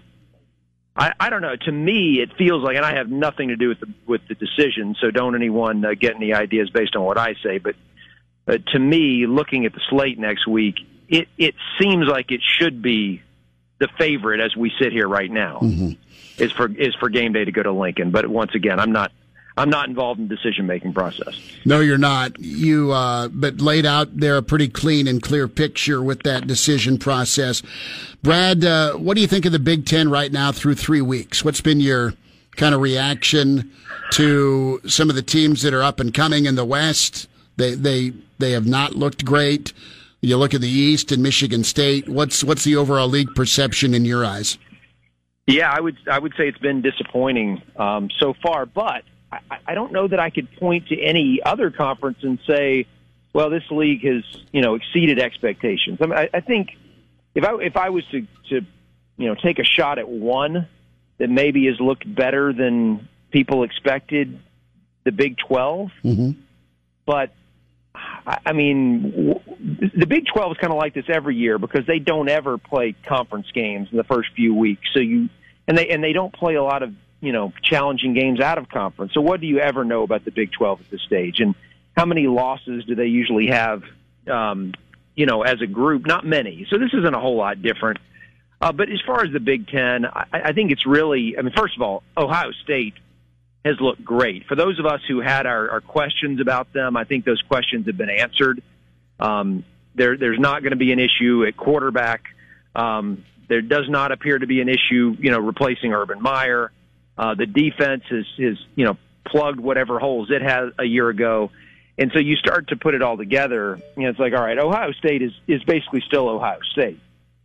I don't know. To me, it feels like, and I have nothing to do with the decision, so don't anyone get any ideas based on what I say. But to me, looking at the slate next week, it seems like it should be the favorite as we sit here right now. Is for game day to go to Lincoln. But once again, I'm not involved in the decision-making process. No, you're not. You, but laid out there a pretty clean and clear picture with that decision process. Brad, what do you think of the Big Ten right now through 3 weeks? What's been your kind of reaction to some of the teams that are up and coming in the West? They have not looked great. You look at the East and Michigan State. What's the overall league perception in your eyes? Yeah, I would say it's been disappointing so far, but I don't know that I could point to any other conference and say, well, this league has, exceeded expectations. I mean, I think if I was to take a shot at one that maybe has looked better than people expected, the Big 12. But I mean, the Big 12 is kind of like this every year because they don't ever play conference games in the first few weeks. So they don't play a lot of challenging games out of conference. So what do you ever know about the Big 12 at this stage? And how many losses do they usually have, as a group? Not many. So this isn't a whole lot different. But as far as the Big Ten, I think it's really, first of all, Ohio State has looked great. For those of us who had our questions about them, I think those questions have been answered. There's not going to be an issue at quarterback. There does not appear to be an issue, replacing Urban Meyer. The defense has plugged whatever holes it had a year ago. And so you start to put it all together. It's like, all right, Ohio State is basically still Ohio State.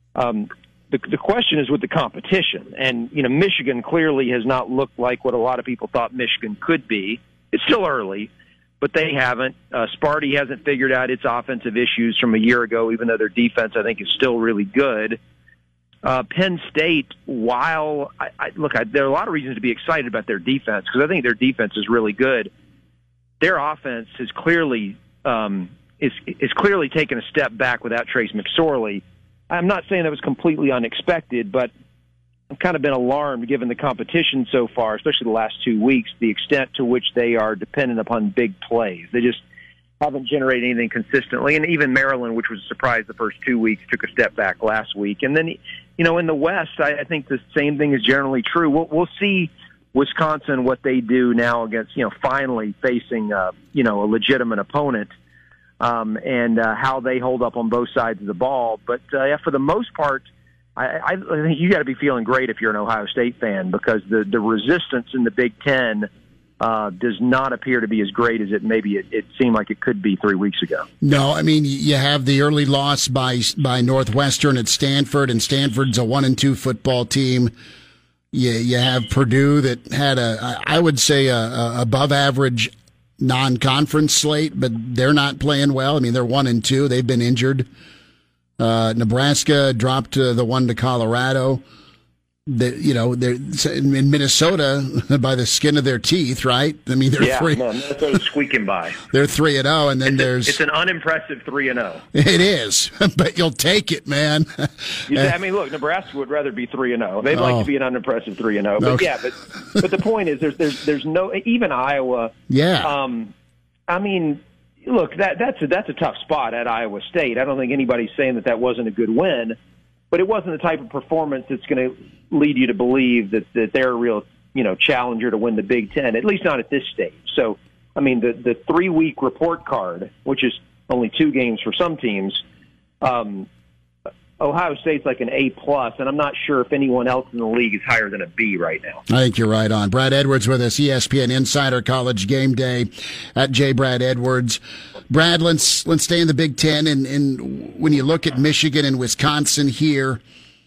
The question is with the competition. And, Michigan clearly has not looked like what a lot of people thought Michigan could be. It's still early, but they haven't. Sparty hasn't figured out its offensive issues from a year ago, even though their defense, I think, is still really good. Penn State, while there are a lot of reasons to be excited about their defense because I think their defense is really good. Their offense is clearly taken a step back without Trace McSorley. I'm not saying that was completely unexpected, but I've kind of been alarmed given the competition so far, especially the last 2 weeks, the extent to which they are dependent upon big plays. haven't generated anything consistently. And even Maryland, which was a surprise the first 2 weeks, took a step back last week. And then, in the West, I think the same thing is generally true. We'll see Wisconsin, what they do now against, finally facing, a legitimate opponent, and how they hold up on both sides of the ball. But for the most part, I think you got to be feeling great if you're an Ohio State fan, because the resistance in the Big Ten does not appear to be as great as it seemed like it could be 3 weeks ago. No, I mean, you have the early loss by Northwestern at Stanford, and Stanford's a 1-2 football team. You have Purdue that had I would say a above average non-conference slate, but they're not playing well. I mean, they're 1-2. They've been injured. Nebraska dropped the one to Colorado. They're in Minnesota by the skin of their teeth, right? I mean, they're Minnesota's squeaking by. They're 3-0, and then it's an unimpressive 3-0. It is, but you'll take it, man. Look, Nebraska would rather be 3-0. They'd like to be an unimpressive 3-0. But okay. but the point is, there's no, even Iowa. Yeah. Look, that's a tough spot at Iowa State. I don't think anybody's saying that wasn't a good win, but it wasn't the type of performance that's going to lead you to believe that they're a real, challenger to win the Big Ten, at least not at this stage. So, the 3-week report card, which is only 2 games for some teams, Ohio State's like an A+, and I'm not sure if anyone else in the league is higher than a B right now. I think you're right on. Brad Edwards with us, ESPN Insider, College Game Day at J. Brad Edwards. Brad, let's stay in the Big Ten, and when you look at Michigan and Wisconsin here,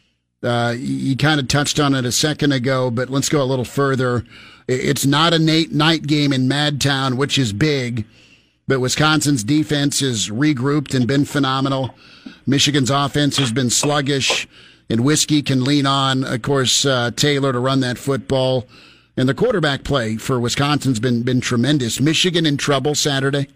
you kind of touched on it a second ago, but let's go a little further. It's not a night game in Madtown, which is big, but Wisconsin's defense is regrouped and been phenomenal. Michigan's offense has been sluggish, and Whiskey can lean on, of course, Taylor to run that football. And the quarterback play for Wisconsin's been tremendous. Michigan in trouble Saturday?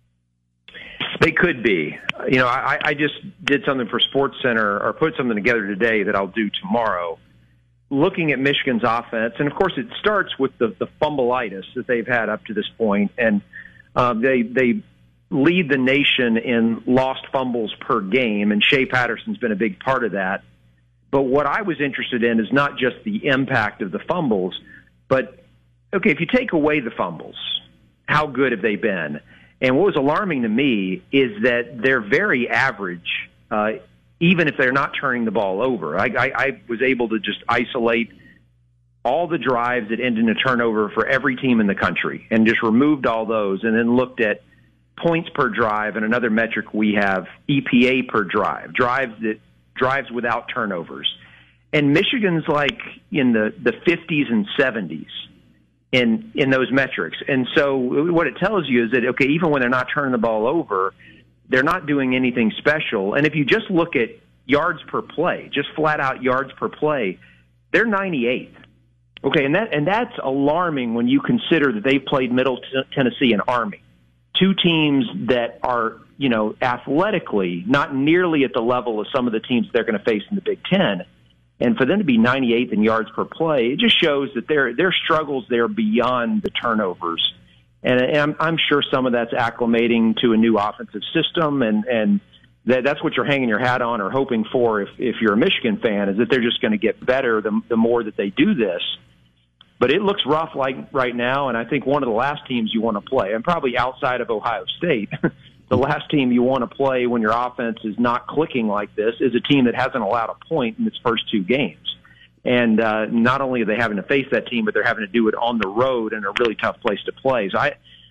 They could be. I just did something for SportsCenter, or put something together today that I'll do tomorrow, looking at Michigan's offense. And, of course, it starts with the fumbleitis that they've had up to this point. And they lead the nation in lost fumbles per game, and Shea Patterson's been a big part of that. But what I was interested in is not just the impact of the fumbles, but, okay, if you take away the fumbles, how good have they been? And what was alarming to me is that they're very average, even if they're not turning the ball over. I was able to just isolate all the drives that end in a turnover for every team in the country and just removed all those, and then looked at points per drive, and another metric we have, EPA per drive, drives without turnovers. And Michigan's like in the 50s and 70s. In those metrics. And so what it tells you is that, okay, even when they're not turning the ball over, they're not doing anything special. And if you just look at yards per play, just flat out yards per play, they're 98th. Okay, and that's alarming when you consider that they played Middle Tennessee and Army, 2 teams that are, athletically not nearly at the level of some of the teams they're going to face in the Big Ten. And for them to be 98th in yards per play, it just shows that their struggles there beyond the turnovers. And I'm sure some of that's acclimating to a new offensive system, and that's what you're hanging your hat on or hoping for if you're a Michigan fan, is that they're just going to get better the more that they do this. But it looks rough like right now, and I think one of the last teams you want to play, and probably outside of Ohio State, the last team you want to play when your offense is not clicking like this is a team that hasn't allowed a point in its first 2 games. And not only are they having to face that team, but they're having to do it on the road in a really tough place to play. So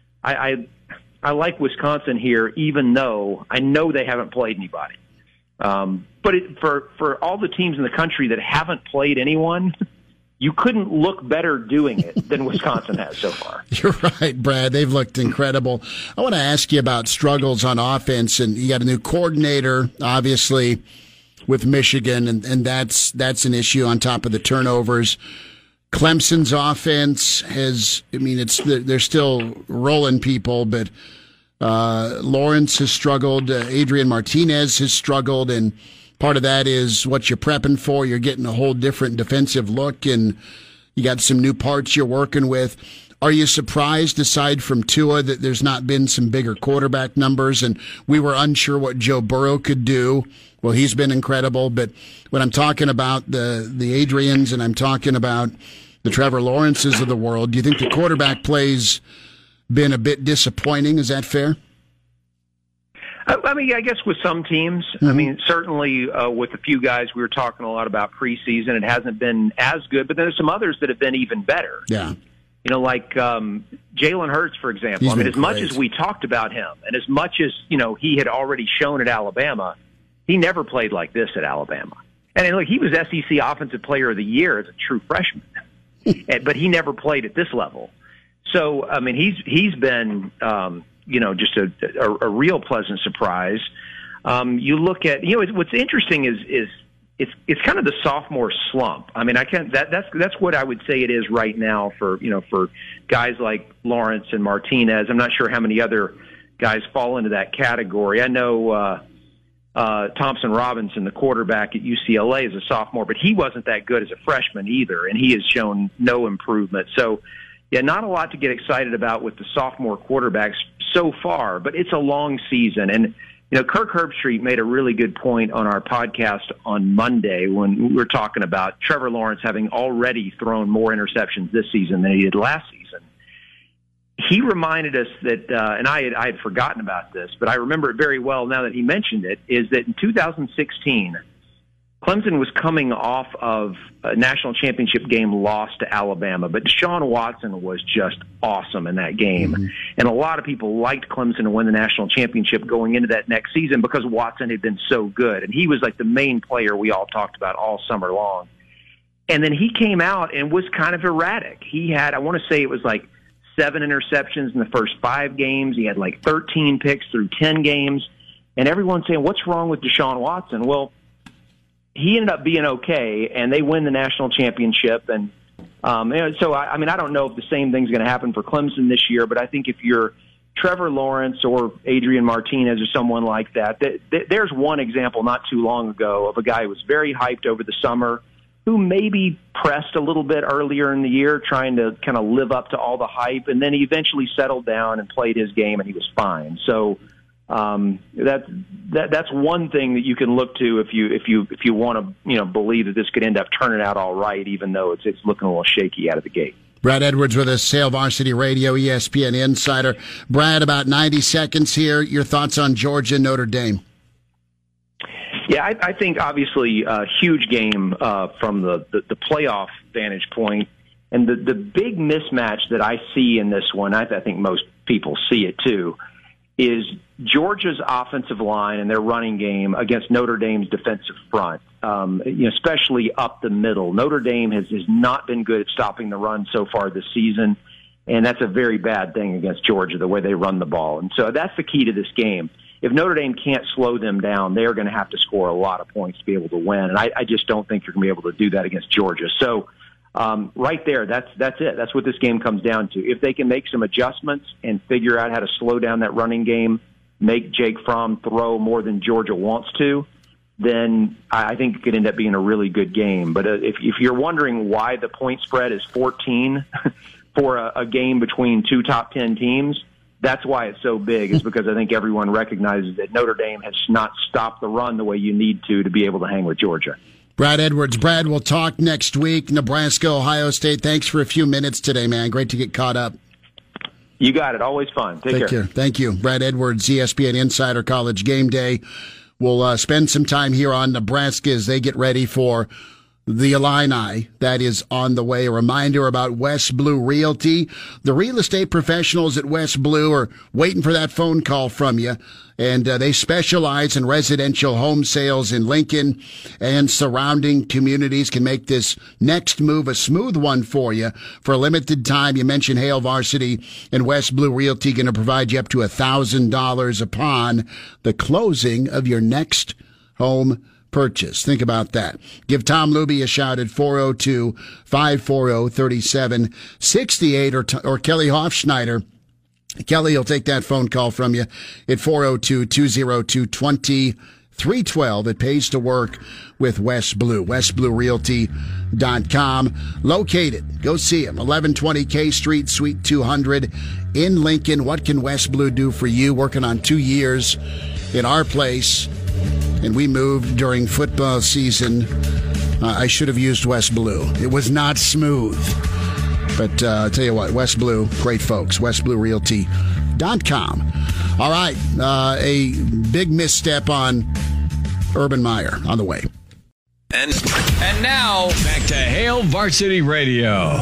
I like Wisconsin here, even though I know they haven't played anybody. But for all the teams in the country that haven't played anyone, you couldn't look better doing it than Wisconsin has so far. You're right, Brad. They've looked incredible. I want to ask you about struggles on offense, and you got a new coordinator, obviously, with Michigan, and that's an issue on top of the turnovers. Clemson's offense they're still rolling people, but Lawrence has struggled. Adrian Martinez has struggled, and part of that is what you're prepping for. You're getting a whole different defensive look, and you got some new parts you're working with. Are you surprised, aside from Tua, that there's not been some bigger quarterback numbers? And we were unsure what Joe Burrow could do. Well, he's been incredible. But when I'm talking about the Adrians and I'm talking about the Trevor Lawrences of the world, do you think the quarterback play's been a bit disappointing? Is that fair? I mean, I guess with some teams, I mean, certainly with a few guys, we were talking a lot about preseason. It hasn't been as good, but then there's some others that have been even better. Yeah. You know, like Jalen Hurts, for example. I mean, as much as we talked about him and as much as, you know, he had already shown at Alabama, he never played like this at Alabama. And look, he was SEC Offensive Player of the Year as a true freshman, but he never played at this level. So, I mean, he's been, you know, just a real pleasant surprise. You look at, you know, what's interesting is it's kind of the sophomore slump. I mean, that's what I would say it is right now for guys like Lawrence and Martinez. I'm not sure how many other guys fall into that category. I know Thompson Robinson, the quarterback at UCLA, is a sophomore, but he wasn't that good as a freshman either, and he has shown no improvement. So, yeah, not a lot to get excited about with the sophomore quarterbacks so far, but it's a long season. And, you know, Kirk Herbstreit made a really good point on our podcast on Monday when we were talking about Trevor Lawrence having already thrown more interceptions this season than he did last season. He reminded us that, and I had forgotten about this, but I remember it very well now that he mentioned it, is that in 2016, Clemson was coming off of a national championship game loss to Alabama, but Deshaun Watson was just awesome in that game. Mm-hmm. And a lot of people liked Clemson to win the national championship going into that next season because Watson had been so good. And he was like the main player we all talked about all summer long. And then he came out and was kind of erratic. He had, I want to say it was like 7 interceptions in the first 5 games. He had like 13 picks through 10 games. And everyone's saying, what's wrong with Deshaun Watson? Well, he ended up being okay, and they win the national championship. And so, I mean, I don't know if the same thing's going to happen for Clemson this year, but I think if you're Trevor Lawrence or Adrian Martinez or someone like that, there's one example not too long ago of a guy who was very hyped over the summer who maybe pressed a little bit earlier in the year trying to kind of live up to all the hype, and then he eventually settled down and played his game, and he was fine. So that's one thing that you can look to if you want to believe that this could end up turning out all right, even though it's looking a little shaky out of the gate. Brad Edwards with us, Hail Varsity Radio, ESPN Insider. Brad, about 90 seconds here. Your thoughts on Georgia, Notre Dame? Yeah, I think obviously a huge game from the playoff vantage point. And the big mismatch that I see in this one, I think most people see it too, is Georgia's offensive line and their running game against Notre Dame's defensive front, especially up the middle. Notre Dame has not been good at stopping the run so far this season, and that's a very bad thing against Georgia, the way they run the ball. And so that's the key to this game. If Notre Dame can't slow them down, they're going to have to score a lot of points to be able to win, and I just don't think you're going to be able to do that against Georgia. So right there, that's it. That's what this game comes down to. If they can make some adjustments and figure out how to slow down that running game, make Jake Fromm throw more than Georgia wants to, then I think it could end up being a really good game. But if you're wondering why the point spread is 14 for a game between two top 10 teams, that's why it's so big, is because I think everyone recognizes that Notre Dame has not stopped the run the way you need to be able to hang with Georgia. Brad Edwards. Brad, we'll talk next week. Nebraska, Ohio State. Thanks for a few minutes today, man. Great to get caught up. You got it. Always fun. Take care. Thank you. Brad Edwards, ESPN Insider, College Game Day. We'll spend some time here on Nebraska as they get ready for the Illini. That is on the way. A reminder about West Blue Realty. The real estate professionals at West Blue are waiting for that phone call from you. And they specialize in residential home sales in Lincoln and surrounding communities. Can make this next move a smooth one for you. For a limited time, you mentioned Hail Varsity, and West Blue Realty going to provide you up to $1,000 upon the closing of your next home purchase. Think about that. Give Tom Luby a shout at 402-540-3768 or Kelly Hofschneider. Kelly will take that phone call from you at 402-202-20 312. It pays to work with West Blue. WestBlueRealty.com. Located. Go see him. 1120 K Street, Suite 200 in Lincoln. What can West Blue do for you? Working on 2 years in our place. And we moved during football season. I should have used West Blue. It was not smooth. But I'll tell you what, West Blue, great folks. WestBlueRealty.com. All right, a big misstep on Urban Meyer on the way. And now, back to Hail Varsity Radio.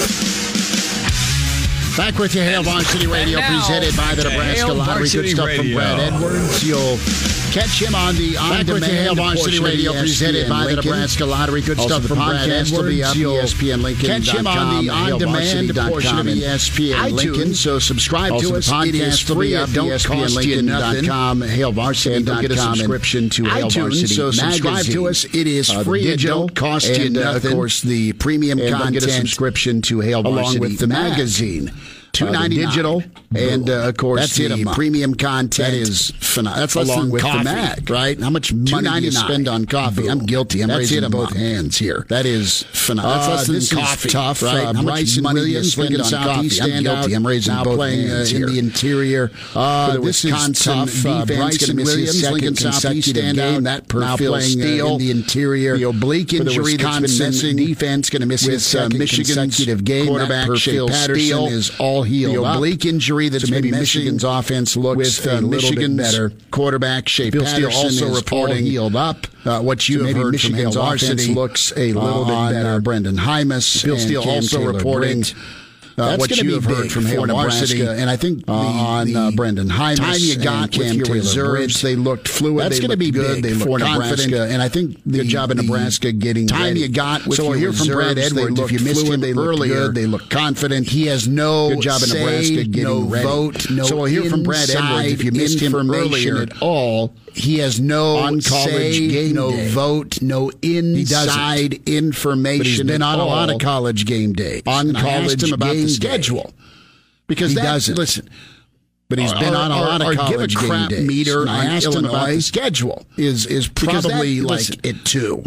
Back with you, Hail Varsity Radio, presented by the Nebraska Lottery. Good stuff from Brad Edwards. You'll catch him on the on-demand Hail Varsity Radio, presented by the Nebraska Lottery. Good stuff from Brad Edwards. Will be up ESPN Lincoln. Catch him on the on-demand portion of ESPN Lincoln. So subscribe to us. It is free. It don't cost you nothing. HailVarsity.com. Get a subscription to Hail Varsity. So subscribe to us. It is free. It don't cost you nothing. Of course, the premium content. Get a subscription to Hail Varsity along with the magazine. $2.99 digital, and of course the premium content. That is phenomenal. That's along with coffee, the mag, right? How much money do you spend on coffee? I'm guilty. I'm raising both hands here. That is phenomenal. That's less than coffee. Tough, right? How much money do you spend on coffee? I'm guilty. I'm raising both hands here. In the interior, this is tough. Bryson Williams, Lincoln Southeast standout. That per Phil Steele in the interior. The oblique injury that's been missing. Defense going to miss his second consecutive game. Quarterback Phil Steele is all healed. The oblique injury that's maybe Michigan's offense looks with a little bit better. Quarterback Shea Patterson also reporting healed up. What you have heard from Hail Varsity looks a little bit better. Brendan Hymas. Bill Steele also reporting. What you have heard from Hail Varsity, and I think on Brendan Hymas, time you got with your reserves, they looked fluid. That's going to be good. They looked confident, and I think the job in Nebraska getting time ready. You got with your reserves. From Brad Edwards, if you missed him earlier, they look confident. He has no good job in Nebraska getting ready. Vote, no. So we'll hear from Brad Edwards if you missed him earlier at all. He has no on college game no day. Vote, no inside information. But he's been on a lot of college game days. On college game about the schedule. Because he doesn't. Listen, but he's been on a lot of college game days. Meter I asked him about the schedule. Is probably like at 2.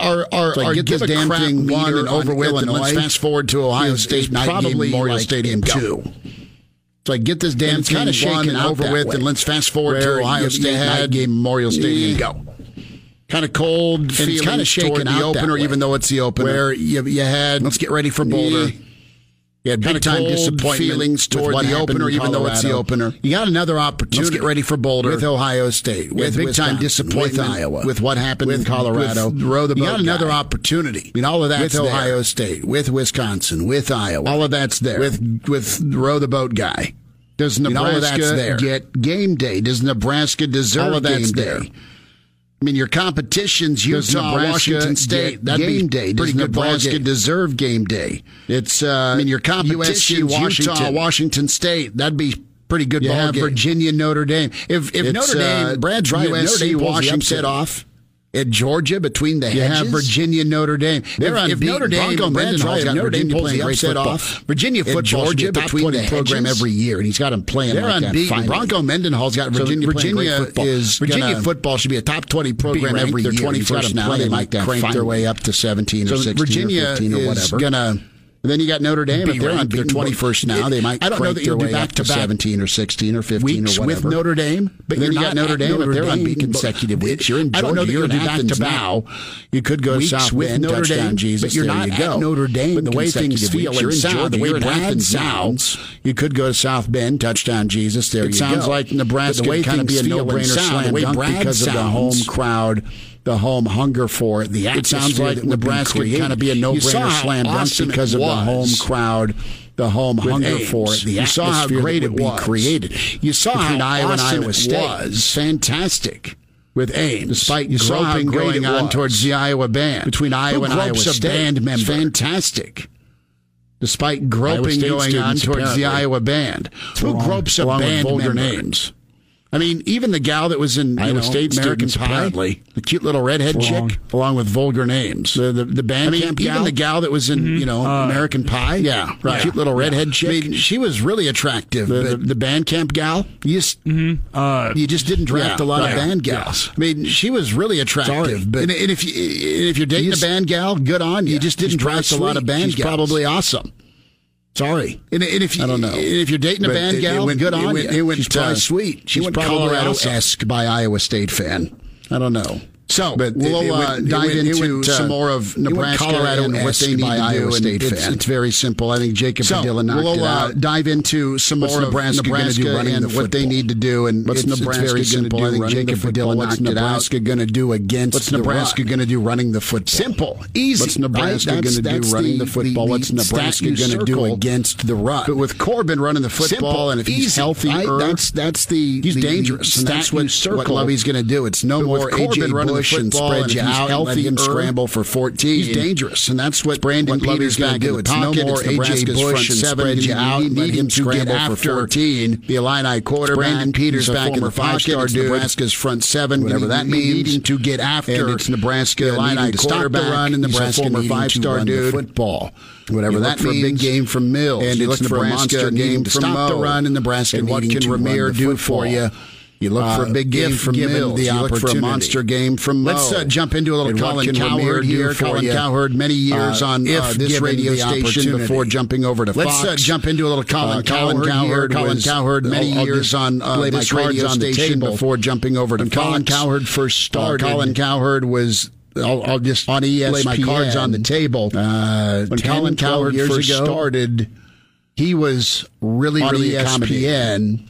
Or get this damn thing won and over with, and let's fast forward to Ohio State night game, Memorial Stadium 2. So I get this damn thing won and over with, and let's fast forward to Ohio State night game, Memorial Stadium. Go. Kind of cold feeling. It's kind of shaking the opener, even though it's the opener. Where you had, let's get ready for Boulder. You had big time disappointment feelings toward the opener, even though it's the opener. You got another opportunity. Let's get ready for Boulder with Ohio State. With big time disappointment with Iowa. With what happened in Colorado. With row the boat. You got another opportunity. I mean, all of that's with Ohio State, with Wisconsin, with Iowa. All of that's there. With row the boat guy. Does Nebraska get game day? Does Nebraska deserve game day? I mean, your competition's Utah, Washington State. That'd game day. Does Nebraska deserve game day? It's I mean, your competition, Utah, Washington State. That'd be pretty good ball game. Virginia, Notre Dame. If Notre Dame, Brad's right. USC, Notre Dame Washington off. At Georgia, between the hedges, you have Virginia, Notre Dame. They're if Notre Dame, Brendan Hall's got Notre Dame pulls the upset off. Virginia football Georgia between the program every year, and he's got them playing. They're like unbeaten. That Bronco Mendenhall's got Virginia playing great football. Virginia football should be a top 20 program every year. They're 21st now. They might crank their way up to 17 or 16 or 15 or whatever. And then you got Notre Dame. If they're on their 21st now, they might crank their way up to 17 or 16 or 15 or whatever. With Notre Dame, but then you got Notre Dame. If they're unbeaten consecutive weeks, you're in Georgia. I don't know that you're in Athens now. You could go to South Bend, touchdown Jesus. But you're not at Notre Dame. But the way things feel in Georgia, the way Brad sounds, you could go to South Bend, touchdown Jesus. There you go. It sounds like Nebraska would kind of be a no-brainer slam dunk because of the home crowd. The home hunger for it. The atmosphere. It sounds like Nebraska kind of be a no-brainer slam dunk because of the home crowd. The home hunger for it. The you saw how great it was created. You saw how Iowa and Iowa State was fantastic with Ames. Despite you saw how going on towards the Iowa band between Iowa and Iowa State. Band member. Fantastic. Despite groping going on towards the Iowa band. Who gropes a band member? Names. I mean, even the gal that was in State American Pie, apparently, the cute little redhead chick, along with vulgar names. The band camp gal, even the gal that was in American Pie, right, cute little redhead chick. I mean, she was really attractive. The band camp gal, you just didn't draft a lot of band gals. I mean, she was really attractive. But and if you're dating a band gal, good on you. You just didn't draft a lot of band gals. She's probably awesome. Sorry. And if you, I don't know. If you're dating a band gal, good on you. She's probably sweet. She's probably Colorado-esque by Iowa State fan. I don't know. So, but we'll dive into some more of Nebraska Colorado and what they need to do. It's very simple. I think Jacob Padilla knocked it out. We'll dive into some more of Nebraska and what they need to do. And what's Nebraska going to do? I think Jacob Padilla knocked it out. What's Nebraska going to do against What's Nebraska going to do running the football? Simple. Easy. What's Nebraska going to do running the football? What's Nebraska going to do against the run? But with Corbin running the football, and if he's healthier, that's he's dangerous. And that's what Lovey's going to do. It's no more Corbin running the and spread you out and let him scramble for 14. He's dangerous, and that's what Brandon Peters going to do. It's no more A.J. Bush and spread you out and let him scramble for 14. The Illini quarterback, Brandon Peters back in the five-star dude. Nebraska's front seven, whatever that means. Needing to get after, and it's Nebraska Illini quarterback, run, and Nebraska former five-star dude. Football, whatever that means. For a big game from Mills, and it's Nebraska monster game to stop the run, and Nebraska. And what can Ramir do for you? You look for a big game from Mills. You look for a monster game from Mo. Let's jump into a little Colin Cowherd here. Colin Cowherd, many years on this radio station before jumping over to Fox. Let's jump into a little Colin Cowherd. Colin Cowherd, many years on this radio station before jumping over to Fox. Colin Cowherd first started. Colin Cowherd was... I'll just on ESPN, lay my cards on the table. When Colin Cowherd first started, he was really accommodating.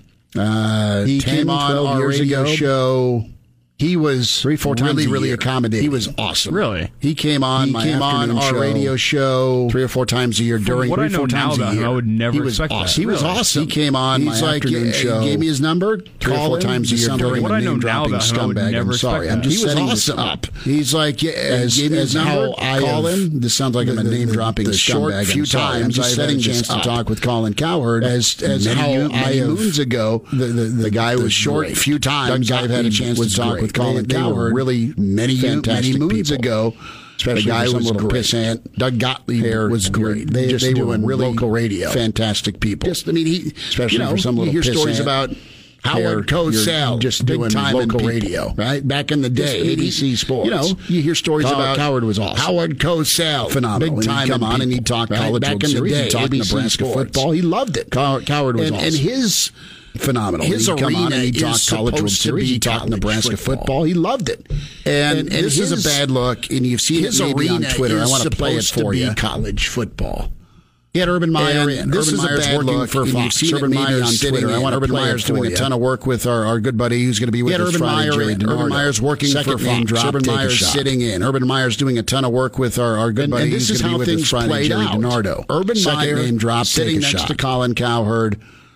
He came on our radio show. He was 3-4 times really accommodating. He was awesome. Really? He came on our radio show 3 or 4 times a year during 3 or 4 times a year. I would never expect that. He was awesome. He came on my afternoon show. He gave me his number 3 or 4 times a year during what I know now about him, I would never expect that. I'm just setting this up. He's like, as how I call him. This sounds like I'm a name dropping scumbag. Few times I've had a chance to talk with Colin Cowherd. As how many moons ago, the guy was short. Few times I've had a chance to talk with Colin Cowherd, really many moons ago. Especially the guy was a little pissant. Doug Gottlieb was great. They were really local radio. Fantastic people. Especially for some little pissant. You hear stories about Howard Cosell, just big time local radio, right? Back in the day, ABC Sports. You hear stories about Howard was awesome. Howard Cosell, phenomenal. Big time come on and he'd talk college back in the day. He'd talk Nebraska football. He loved it. Cowherd was awesome. And his phenomenal. His arena is supposed to be talk Nebraska football. He loved it. And this is a bad look, and you've seen his arena on Twitter. I want to play it for you. College football. He had Urban Meyer in. This is a bad look for Fox. Urban Meyer on Twitter. I want Urban Meyer's doing a ton of work with our good buddy who's going to be with us Friday, Jerry DiNardo. Urban Meyer's working for Fox. Urban Meyer's sitting in. Urban Meyer's doing a ton of work with our good buddy who's going to be with us Friday, Jerry DiNardo. Urban Meyer sitting next to Colin Cowherd.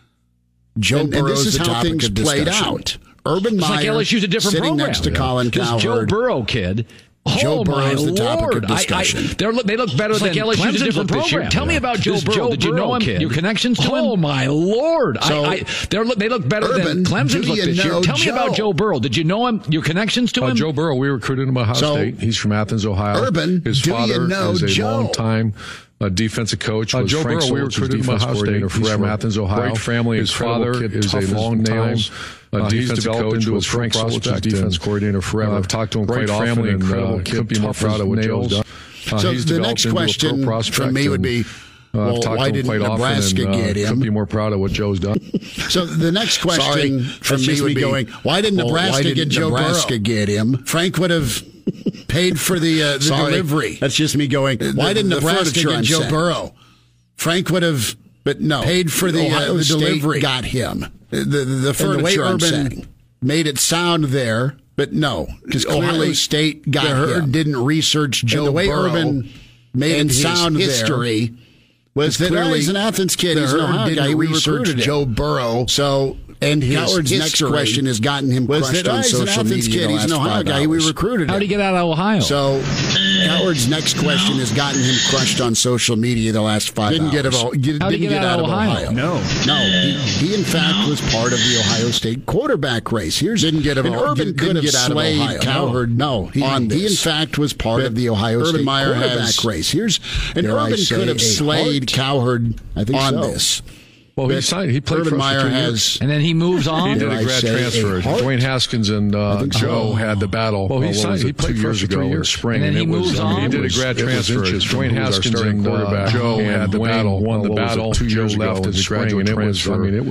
Joe Burrow's the topic of discussion. Urban Meyer, like LSU's a different sitting program. Next to Colin Cowherd. This Joe Burrow kid. Joe Burrow's the topic of discussion. They look better than LSU's a different program. Tell me about Joe Burrow. Did you know him? Your connections to him? Oh, my Lord. They look better than Clemson's look this year. Tell me about Joe Burrow. Did you know him? Your connections to him? Joe Burrow, we recruited him at Ohio State. He's from Athens, Ohio. Urban, his father is a long-time defensive coach. Joe Burrow, we recruited him at Ohio State. He's from Athens, Ohio. Great family. His father is a long-time he's developed into a Frank Solskjaer defense coordinator forever. I've talked to him quite often, and couldn't be more proud of what Joe's done. So the next question from me would be, why didn't Nebraska get him? Couldn't be more proud of what Joe's done. So the next question from me would be, why didn't Nebraska get Joe Burrow? Get him? Frank would have paid for the delivery. That's just me going, why didn't Nebraska get Joe Burrow? Frank would have paid for the delivery. Got him. The furniture, Urban made it sound there, but no, because Ohio State got him. Didn't research Joe Burrow. The way Urban made it sound history was that he's an Athens kid. He's an Ohio guy. He researched Joe Burrow. So And Cowherd's next question has gotten him crushed on social media. He's an Ohio guy. We recruited him. How did he get out of Ohio? So Cowherd's next question has gotten him crushed on social media the last 5 hours. Didn't get out of Ohio. No. He in fact was part of the Ohio State quarterback race. Urban could have slayed Cowherd. He in fact was part of the Ohio State quarterback race. Urban could have slayed Cowherd on this. Well, he signed. He played Urban for us Meyer for 2 years. And then he moves on. He did a grad transfer. Dwayne Haskins and Joe had the battle. Well, he signed. He played 2 years ago in spring. And then he moves on. He did a grad transfer. Dwayne Haskins and Joe had the battle. Won the battle 2 years ago in spring. And it was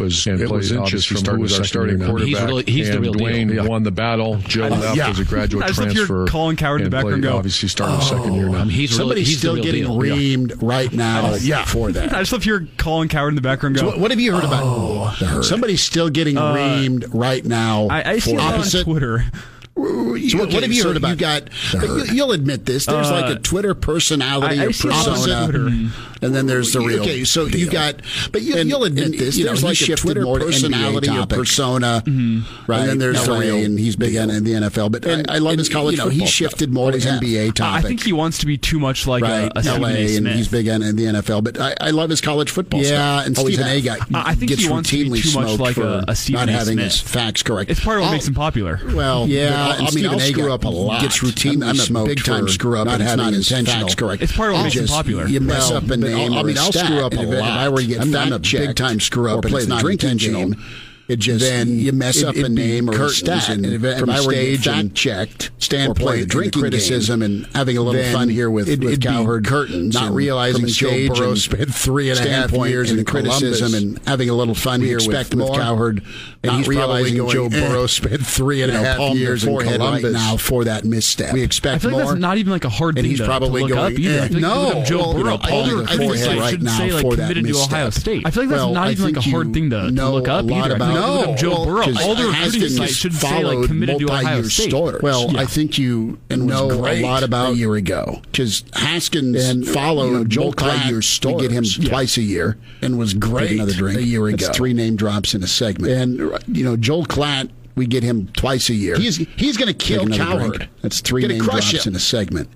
inches from who was our starting quarterback. He's the real deal. Dwayne won the battle. Joe left as a graduate transfer. Calling Cowherd in the background go. Obviously starting his second year now. Somebody's still getting reamed right now for that. I just love you're calling Cowherd in the background go. What have you heard about? Somebody's still getting reamed right now. I see that on Twitter. So what have you heard about? You'll admit this. There's like a Twitter personality or persona, and then there's the real. Okay, so you got, but you'll admit this. There's like a Twitter personality or persona, right? And then there's the real, and he's big in the NFL. But I love his college football. He shifted more to NBA topic. I think he wants to be too much like a LA, and he's big in the NFL. But I love his college football. Yeah, and Stephen A. guy. I think he wants to be too much like a Stephen A. not having his facts correct. It's part of what makes him popular. Well, yeah. I'll screw up a lot. Gets routinely smoked. Big time screw up. Not having his facts correct. It's part of what makes him popular. You mess up a name. I'll screw up a lot. If I were to get I'm a big time screw up, and it's not intentional. It just then you mess up a name or a stat, and if I were to fact checked standpoint, drinking criticism, and having a little fun here with Cowherd curtains, not realizing Joe Burrow spent 3.5 years in criticism, and having a little fun here with Cowherd, not realizing Joe Burrow spent 3.5 years in Columbus now for that misstep. We expect more. I feel like that's not even like a hard thing to look up either. No, Joe Burrow, all the forehead right now say like committed to Ohio State. I feel like that's not even like a hard thing to look up either. No, Joe Burrow. All the recruiting sites should say like committed to Ohio State. Well, I think you know a lot about a year ago because Haskins followed multi-year stories. We get him twice a year and was great. Another drink a year ago. That's 3 name drops in a segment. And Joel Klatt, we get him twice a year. He's going to kill Cowherd. That's 3 name drops in a segment.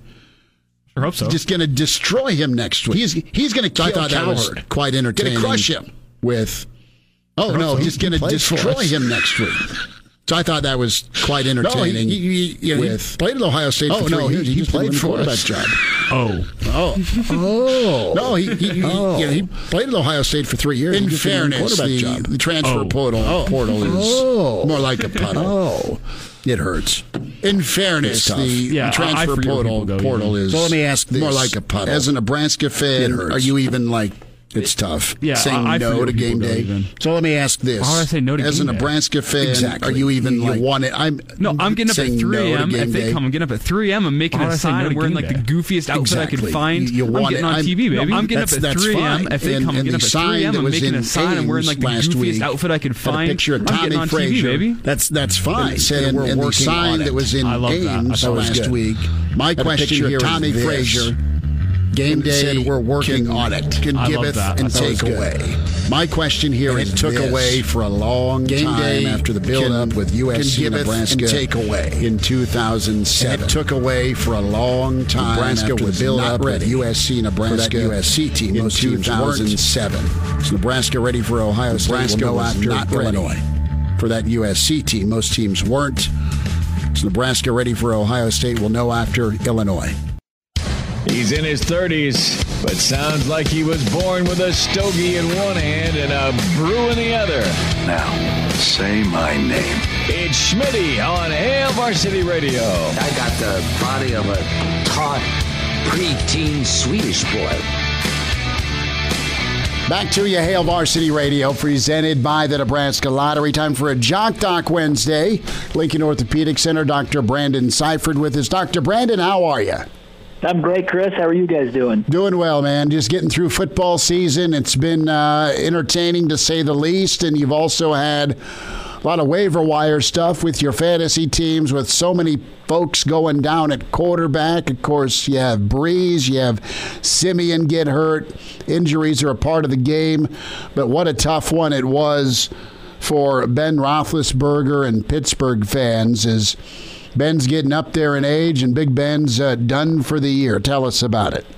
I hope so. He's just going to destroy him next week. He's going to kill Cowherd. That was quite entertaining. Going to crush him with. Oh, no, he's going to destroy him next week. So I thought that was quite entertaining. No, he played at Ohio State for 3 years. He played for us. Job. No, he played at Ohio State for 3 years. In fairness, the transfer portal is more like a puddle. It hurts. In fairness, the transfer portal is so let me ask this. More like a puddle. As a Nebraska fan, are you even like... It's tough. Yeah, saying no to game day. So let me ask this: why would I say no to as game a Nebraska fan, are you even like want it? I'm getting up at 3 a.m. If they come, I'm getting up at 3 a.m. I'm making a sign. I'm wearing like the goofiest outfit I can find. I'm getting on TV, baby. I'm getting up at 3 a.m. If they come, I'm getting up at 3 a.m. I'm making a sign. I'm wearing like the goofiest outfit I can find. Picture of Tommy Frazier, baby. That's fine. And the sign that was in Ames last week. My question here is Tommy Frazier. Game day said we're working on it. Can giveth and take away. My question here is took away for a long time after the build-up with USC Nebraska and take away in 2007. It took away for a long time Nebraska after the build-up with USC Nebraska USC team in 2007. So Nebraska ready for Ohio State. Nebraska will know after Illinois. For that USC team, most teams weren't. So Nebraska ready for Ohio State will know after Illinois. He's in his 30s, but sounds like he was born with a stogie in one hand and a brew in the other. Now, say my name. It's Schmitty on Hail Varsity Radio. I got the body of a taut, preteen Swedish boy. Back to you, Hail Varsity Radio, presented by the Nebraska Lottery. Time for a Jock Doc Wednesday. Lincoln Orthopedic Center, Dr. Brandon Seifert with us. Dr. Brandon, how are you? I'm great, Chris. How are you guys doing? Doing well, man. Just getting through football season. It's been entertaining, to say the least, and you've also had a lot of waiver wire stuff with your fantasy teams with so many folks going down at quarterback. Of course, you have Breeze, you have Simeon get hurt. Injuries are a part of the game, but what a tough one it was for Ben Roethlisberger and Pittsburgh fans as Ben's getting up there in age and Big Ben's done for the year. Tell us about it.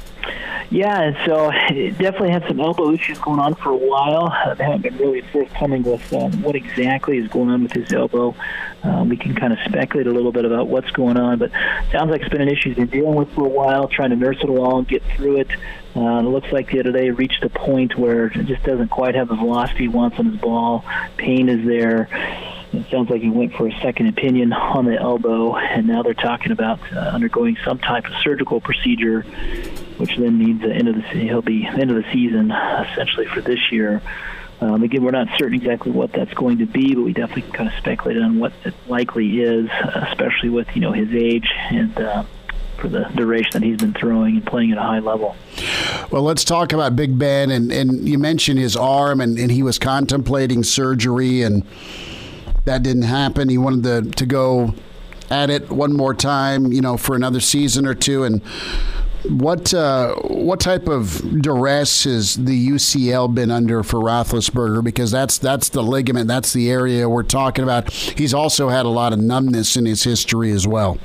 Yeah, and so it definitely had some elbow issues going on for a while. They haven't been really forthcoming with what exactly is going on with his elbow. We can kind of speculate a little bit about what's going on, but it sounds like it's been an issue he's been dealing with for a while, trying to nurse it along, get through it. It looks like the other day it reached a point where it just doesn't quite have the velocity he wants on his ball. Pain is there. It sounds like he went for a second opinion on the elbow, and now they're talking about undergoing some type of surgical procedure, which then means he'll be end of the season essentially for this year. Again, we're not certain exactly what that's going to be, but we definitely can kind of speculate on what it likely is, especially with his age and for the duration that he's been throwing and playing at a high level. Well, let's talk about Big Ben, and you mentioned his arm, and he was contemplating surgery, and that didn't happen. He wanted to go at it one more time, for another season or two. And what type of duress has the UCL been under for Roethlisberger? Because that's the ligament, that's the area we're talking about. He's also had a lot of numbness in his history as well.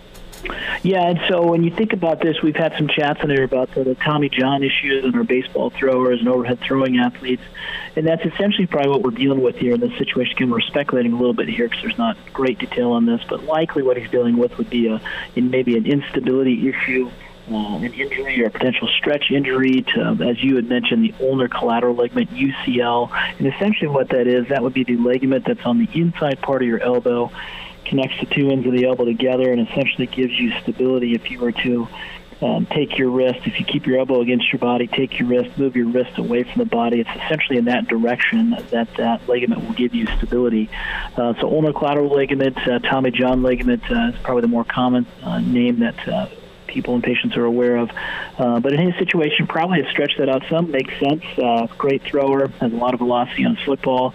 Yeah, and so when you think about this, we've had some chats in there about the Tommy John issues and our baseball throwers and overhead throwing athletes, and that's essentially probably what we're dealing with here in this situation. Again, we're speculating a little bit here because there's not great detail on this, but likely what he's dealing with would be maybe an instability issue, an injury or a potential stretch injury to, as you had mentioned, the ulnar collateral ligament, UCL. And essentially what that is, that would be the ligament that's on the inside part of your elbow, connects the two ends of the elbow together, and essentially gives you stability if you were to take your wrist. If you keep your elbow against your body, take your wrist, move your wrist away from the body. It's essentially in that direction that ligament will give you stability. So ulnar collateral ligament, Tommy John ligament is probably the more common name that people and patients are aware of. But in his situation, probably has stretched that out some. Makes sense. Great thrower, has a lot of velocity on his football.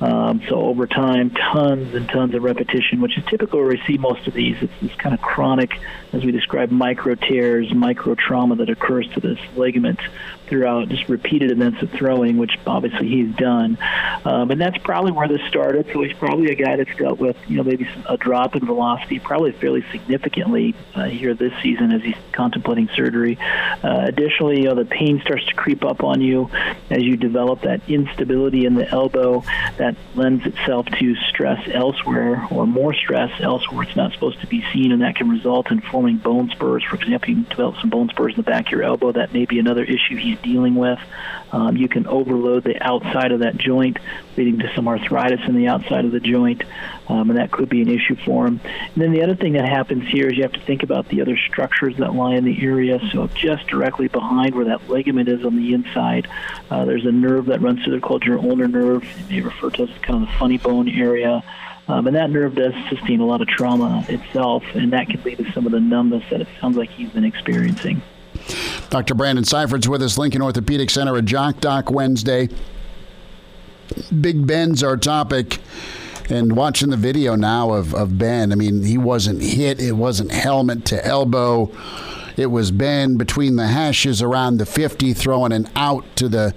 So over time, tons and tons of repetition, which is typical where we see most of these. It's this kind of chronic, as we describe, micro tears, micro trauma that occurs to this ligament throughout just repeated events of throwing, which obviously he's done. And that's probably where this started. So he's probably a guy that's dealt with, maybe a drop in velocity, probably fairly significantly here this season as he's contemplating surgery. Additionally, the pain starts to creep up on you as you develop that instability in the elbow that lends itself to stress elsewhere or more stress elsewhere it's not supposed to be seen, and that can result in forming bone spurs. For example, you can develop some bone spurs in the back of your elbow. That may be another issue he's dealing with. You can overload the outside of that joint, leading to some arthritis in the outside of the joint, and that could be an issue for him. And then the other thing that happens here is you have to think about the other structures that lie in the area. So just directly behind where that ligament is on the inside, there's a nerve that runs through there called your ulnar nerve. They refer to it as kind of the funny bone area. And that nerve does sustain a lot of trauma itself, and that can lead to some of the numbness that it sounds like he's been experiencing. Dr. Brandon Seifert's with us, Lincoln Orthopedic Center at Jock Doc Wednesday. Big Ben's our topic. And watching the video now of Ben, I mean, he wasn't hit. It wasn't helmet to elbow. It was Ben between the hashes around the 50 throwing an out to the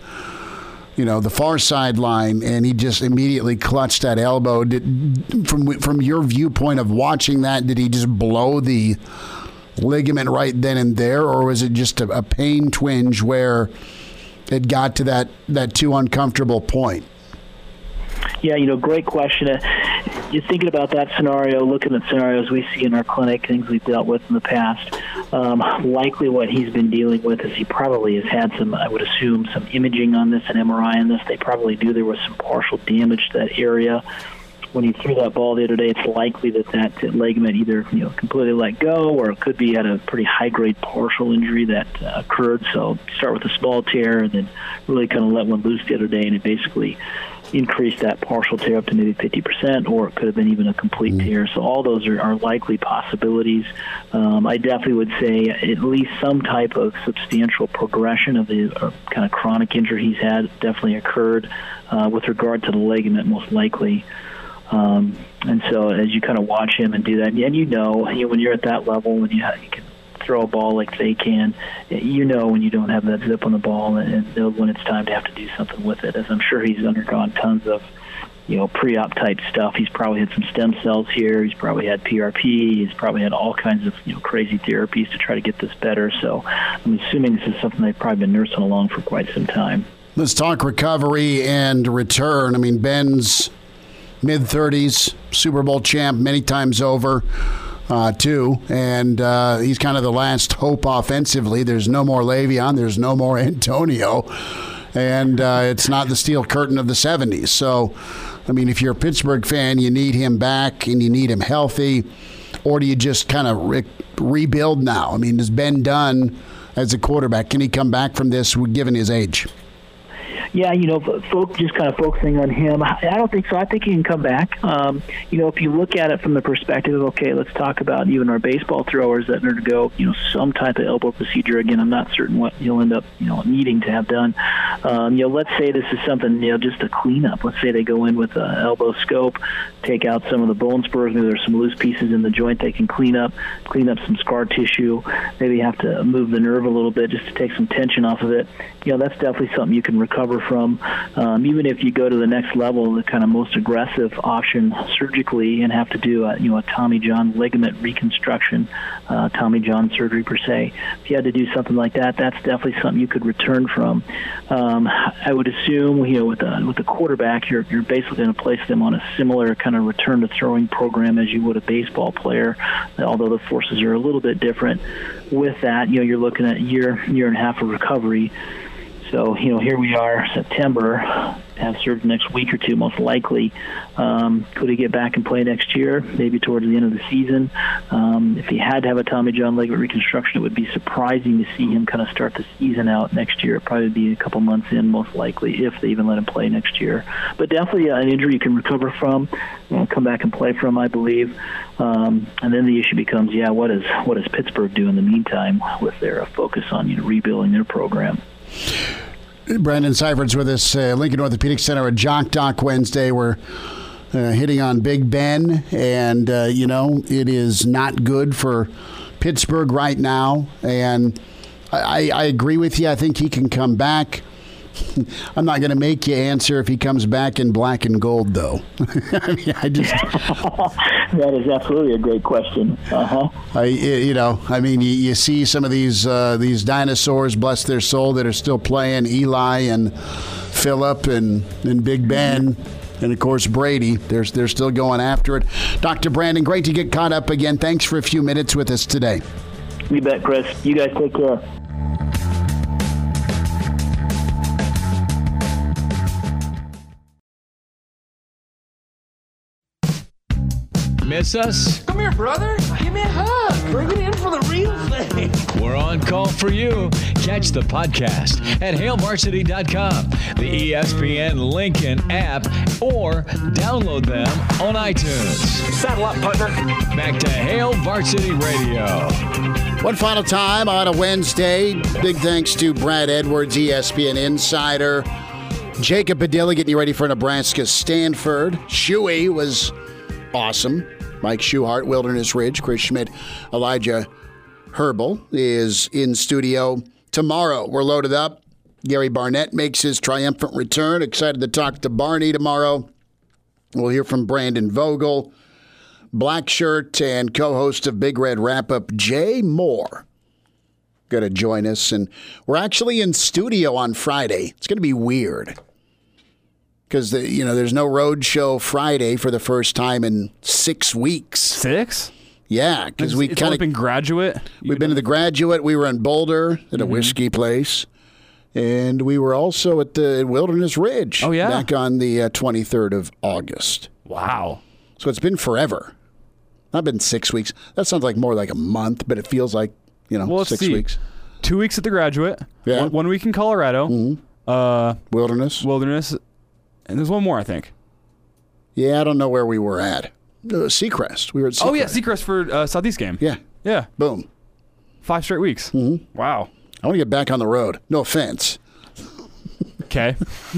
far sideline, and he just immediately clutched that elbow. From your viewpoint of watching that, did he just blow the ligament right then and there, or was it just a pain twinge where it got to that too uncomfortable point? Yeah, great question. You're thinking about that scenario, looking at scenarios we see in our clinic, things we've dealt with in the past. Likely what he's been dealing with is he probably has had some, I would assume, some imaging on this, an MRI on this. They probably do. There was some partial damage to that area. When he threw that ball the other day, it's likely that ligament either completely let go, or it could be at a pretty high-grade partial injury that occurred. So start with a small tear and then really kind of let one loose the other day, and it basically increased that partial tear up to maybe 50%, or it could have been even a complete tear. So all those are likely possibilities. I definitely would say at least some type of substantial progression of the kind of chronic injury he's had definitely occurred with regard to the ligament, most likely. And so as you kind of watch him and do that, and when you're at that level, when you can throw a ball like they can, when you don't have that zip on the ball, and know when it's time to have to do something with it, as I'm sure he's undergone tons of pre-op type stuff. He's probably had some stem cells here. He's probably had PRP. He's probably had all kinds of crazy therapies to try to get this better. So I'm assuming this is something they've probably been nursing along for quite some time. Let's talk recovery and return. I mean, Ben's mid-30s, Super Bowl champ many times over, too. And he's kind of the last hope offensively. There's no more Le'Veon. There's no more Antonio. And it's not the steel curtain of the 70s. So, I mean, if you're a Pittsburgh fan, you need him back and you need him healthy. Or do you just kind of rebuild now? I mean, is Ben done as a quarterback? Can he come back from this given his age? Yeah, folk just kind of focusing on him. I don't think so. I think he can come back. If you look at it from the perspective of, okay, let's talk about even our baseball throwers that are to go, some type of elbow procedure. Again, I'm not certain what you'll end up, needing to have done. Let's say this is something, just a cleanup. Let's say they go in with an elbow scope, take out some of the bone spurs. Maybe there's some loose pieces in the joint they can clean up some scar tissue. Maybe have to move the nerve a little bit just to take some tension off of it. That's definitely something you can recover from. Even if you go to the next level, the kind of most aggressive option surgically and have to do a Tommy John ligament reconstruction, Tommy John surgery per se. If you had to do something like that, that's definitely something you could return from. I would assume, with the quarterback, you're basically going to place them on a similar kind of return to throwing program as you would a baseball player, although the forces are a little bit different. With that, you're looking at a year and a half of recovery. So, here we are, September, have served the next week or two, most likely. Could he get back and play next year? Maybe towards the end of the season. If he had to have a Tommy John ligament reconstruction, it would be surprising to see him kind of start the season out next year. It'd probably be a couple months in, most likely, if they even let him play next year. But definitely an injury you can recover from, come back and play from, I believe. And then the issue becomes, what does Pittsburgh do in the meantime with their focus on rebuilding their program? Brandon Seifert's with us, Lincoln Orthopedic Center at Jock Doc Wednesday. We're hitting on Big Ben, and, it is not good for Pittsburgh right now. And I agree with you. I think he can come back. I'm not going to make you answer if he comes back in black and gold, though. That is absolutely a great question. You see some of these dinosaurs, bless their soul, that are still playing, Eli and Phillip and Big Ben. And, of course, Brady. They're still going after it. Dr. Brandon, great to get caught up again. Thanks for a few minutes with us today. You bet, Chris. You guys take care. Miss us? Come here, brother. Give me a hug. Bring it in for the real thing. We're on call for you. Catch the podcast at HailVarsity.com, the ESPN Lincoln app, or download them on iTunes. Saddle up, partner. Back to Hail Varsity Radio. One final time on a Wednesday. Big thanks to Brad Edwards, ESPN Insider. Jacob Padilla getting you ready for Nebraska Stanford. Shuey was awesome. Mike Schuhart, Wilderness Ridge, Chris Schmidt, Elijah Herbal is in studio. Tomorrow, we're loaded up. Gary Barnett makes his triumphant return. Excited to talk to Barney tomorrow. We'll hear from Brandon Vogel, Black Shirt, and co-host of Big Red Wrap-Up, Jay Moore. Going to join us. And we're actually in studio on Friday. It's going to be weird. Because, there's no road show Friday for the first time in 6 weeks. 6? Yeah, because we kind of been Graduate. We've been to the Graduate. We were in Boulder at a whiskey place, and we were also at the Wilderness Ridge. Oh yeah, back on the 23rd of August. Wow. So it's been forever. Not been 6 weeks. That sounds like more like a month, but it feels like 6 weeks. 2 weeks at the Graduate. Yeah. 1 week in Colorado. Mm-hmm. Wilderness. And there's one more, I think. Yeah, I don't know where we were at. Seacrest. We were at Seacrest. Oh, yeah, Seacrest for Southeast game. Yeah. Yeah. Boom. 5 straight weeks. Mm-hmm. Wow. I want to get back on the road. No offense. Okay.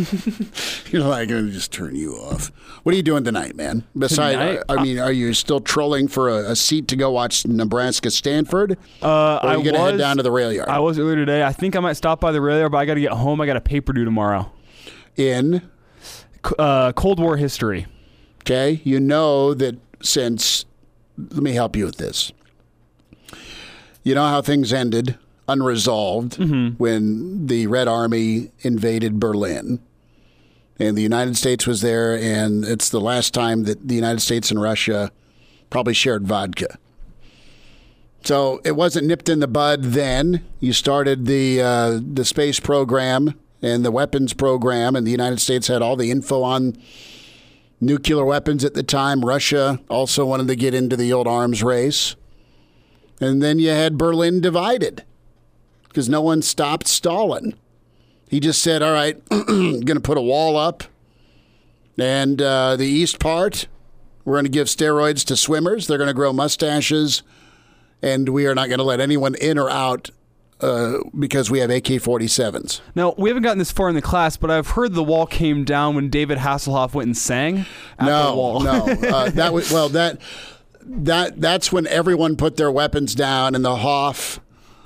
I'm going to just turn you off. What are you doing tonight, man? Besides, are you still trolling for a seat to go watch Nebraska Stanford? Or are you going to head down to the rail yard? I was earlier today. I think I might stop by the rail yard, but I got to get home. I got a paper due tomorrow. In? Cold War history. Okay, you know that since, let me help you with this. You know how things ended unresolved when the Red Army invaded Berlin, and the United States was there, and it's the last time that the United States and Russia probably shared vodka. So it wasn't nipped in the bud then. You started the space program and the weapons program, and the United States had all the info on nuclear weapons at the time. Russia also wanted to get into the old arms race. And then you had Berlin divided because no one stopped Stalin. He just said, all right, going to put a wall up. And the east part, we're going to give steroids to swimmers. They're going to grow mustaches. And we are not going to let anyone in or out because we have AK-47s. Now, we haven't gotten this far in the class, but I've heard the wall came down when David Hasselhoff went and sang at the wall. That was, well, that's when everyone put their weapons down, and the Hof,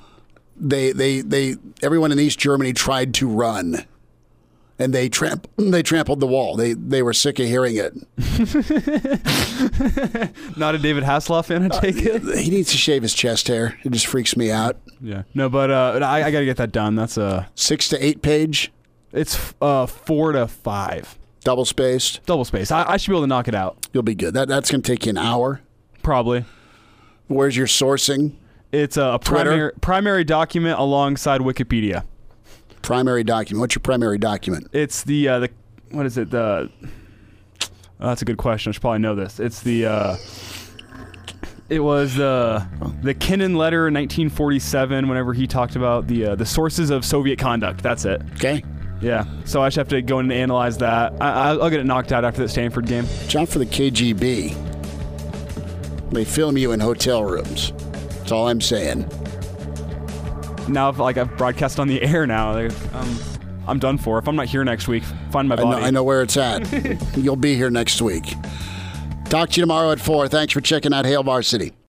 everyone in East Germany tried to run, and they trampled the wall. They were sick of hearing it. Not a David Hasselhoff fan, I take it. He needs to shave his chest hair. It just freaks me out. Yeah, no, but I got to get that done. That's a 6 to 8 page. It's 4 to 5. Double spaced. I should be able to knock it out. You'll be good. That's going to take you an hour. Probably. Where's your sourcing? It's a primary document alongside Wikipedia. Primary document. What's your primary document? It's the what is it? That's a good question. I should probably know this. It's it was the Kennan letter in 1947. Whenever he talked about the sources of Soviet conduct. That's it. Okay. Yeah. So I just have to go in and analyze that. I'll get it knocked out after the Stanford game. Job for the KGB. They film you in hotel rooms. That's all I'm saying. Now, I've broadcast on the air now, I'm done for. If I'm not here next week, find my body. I know where it's at. You'll be here next week. Talk to you tomorrow at 4. Thanks for checking out Hail Varsity.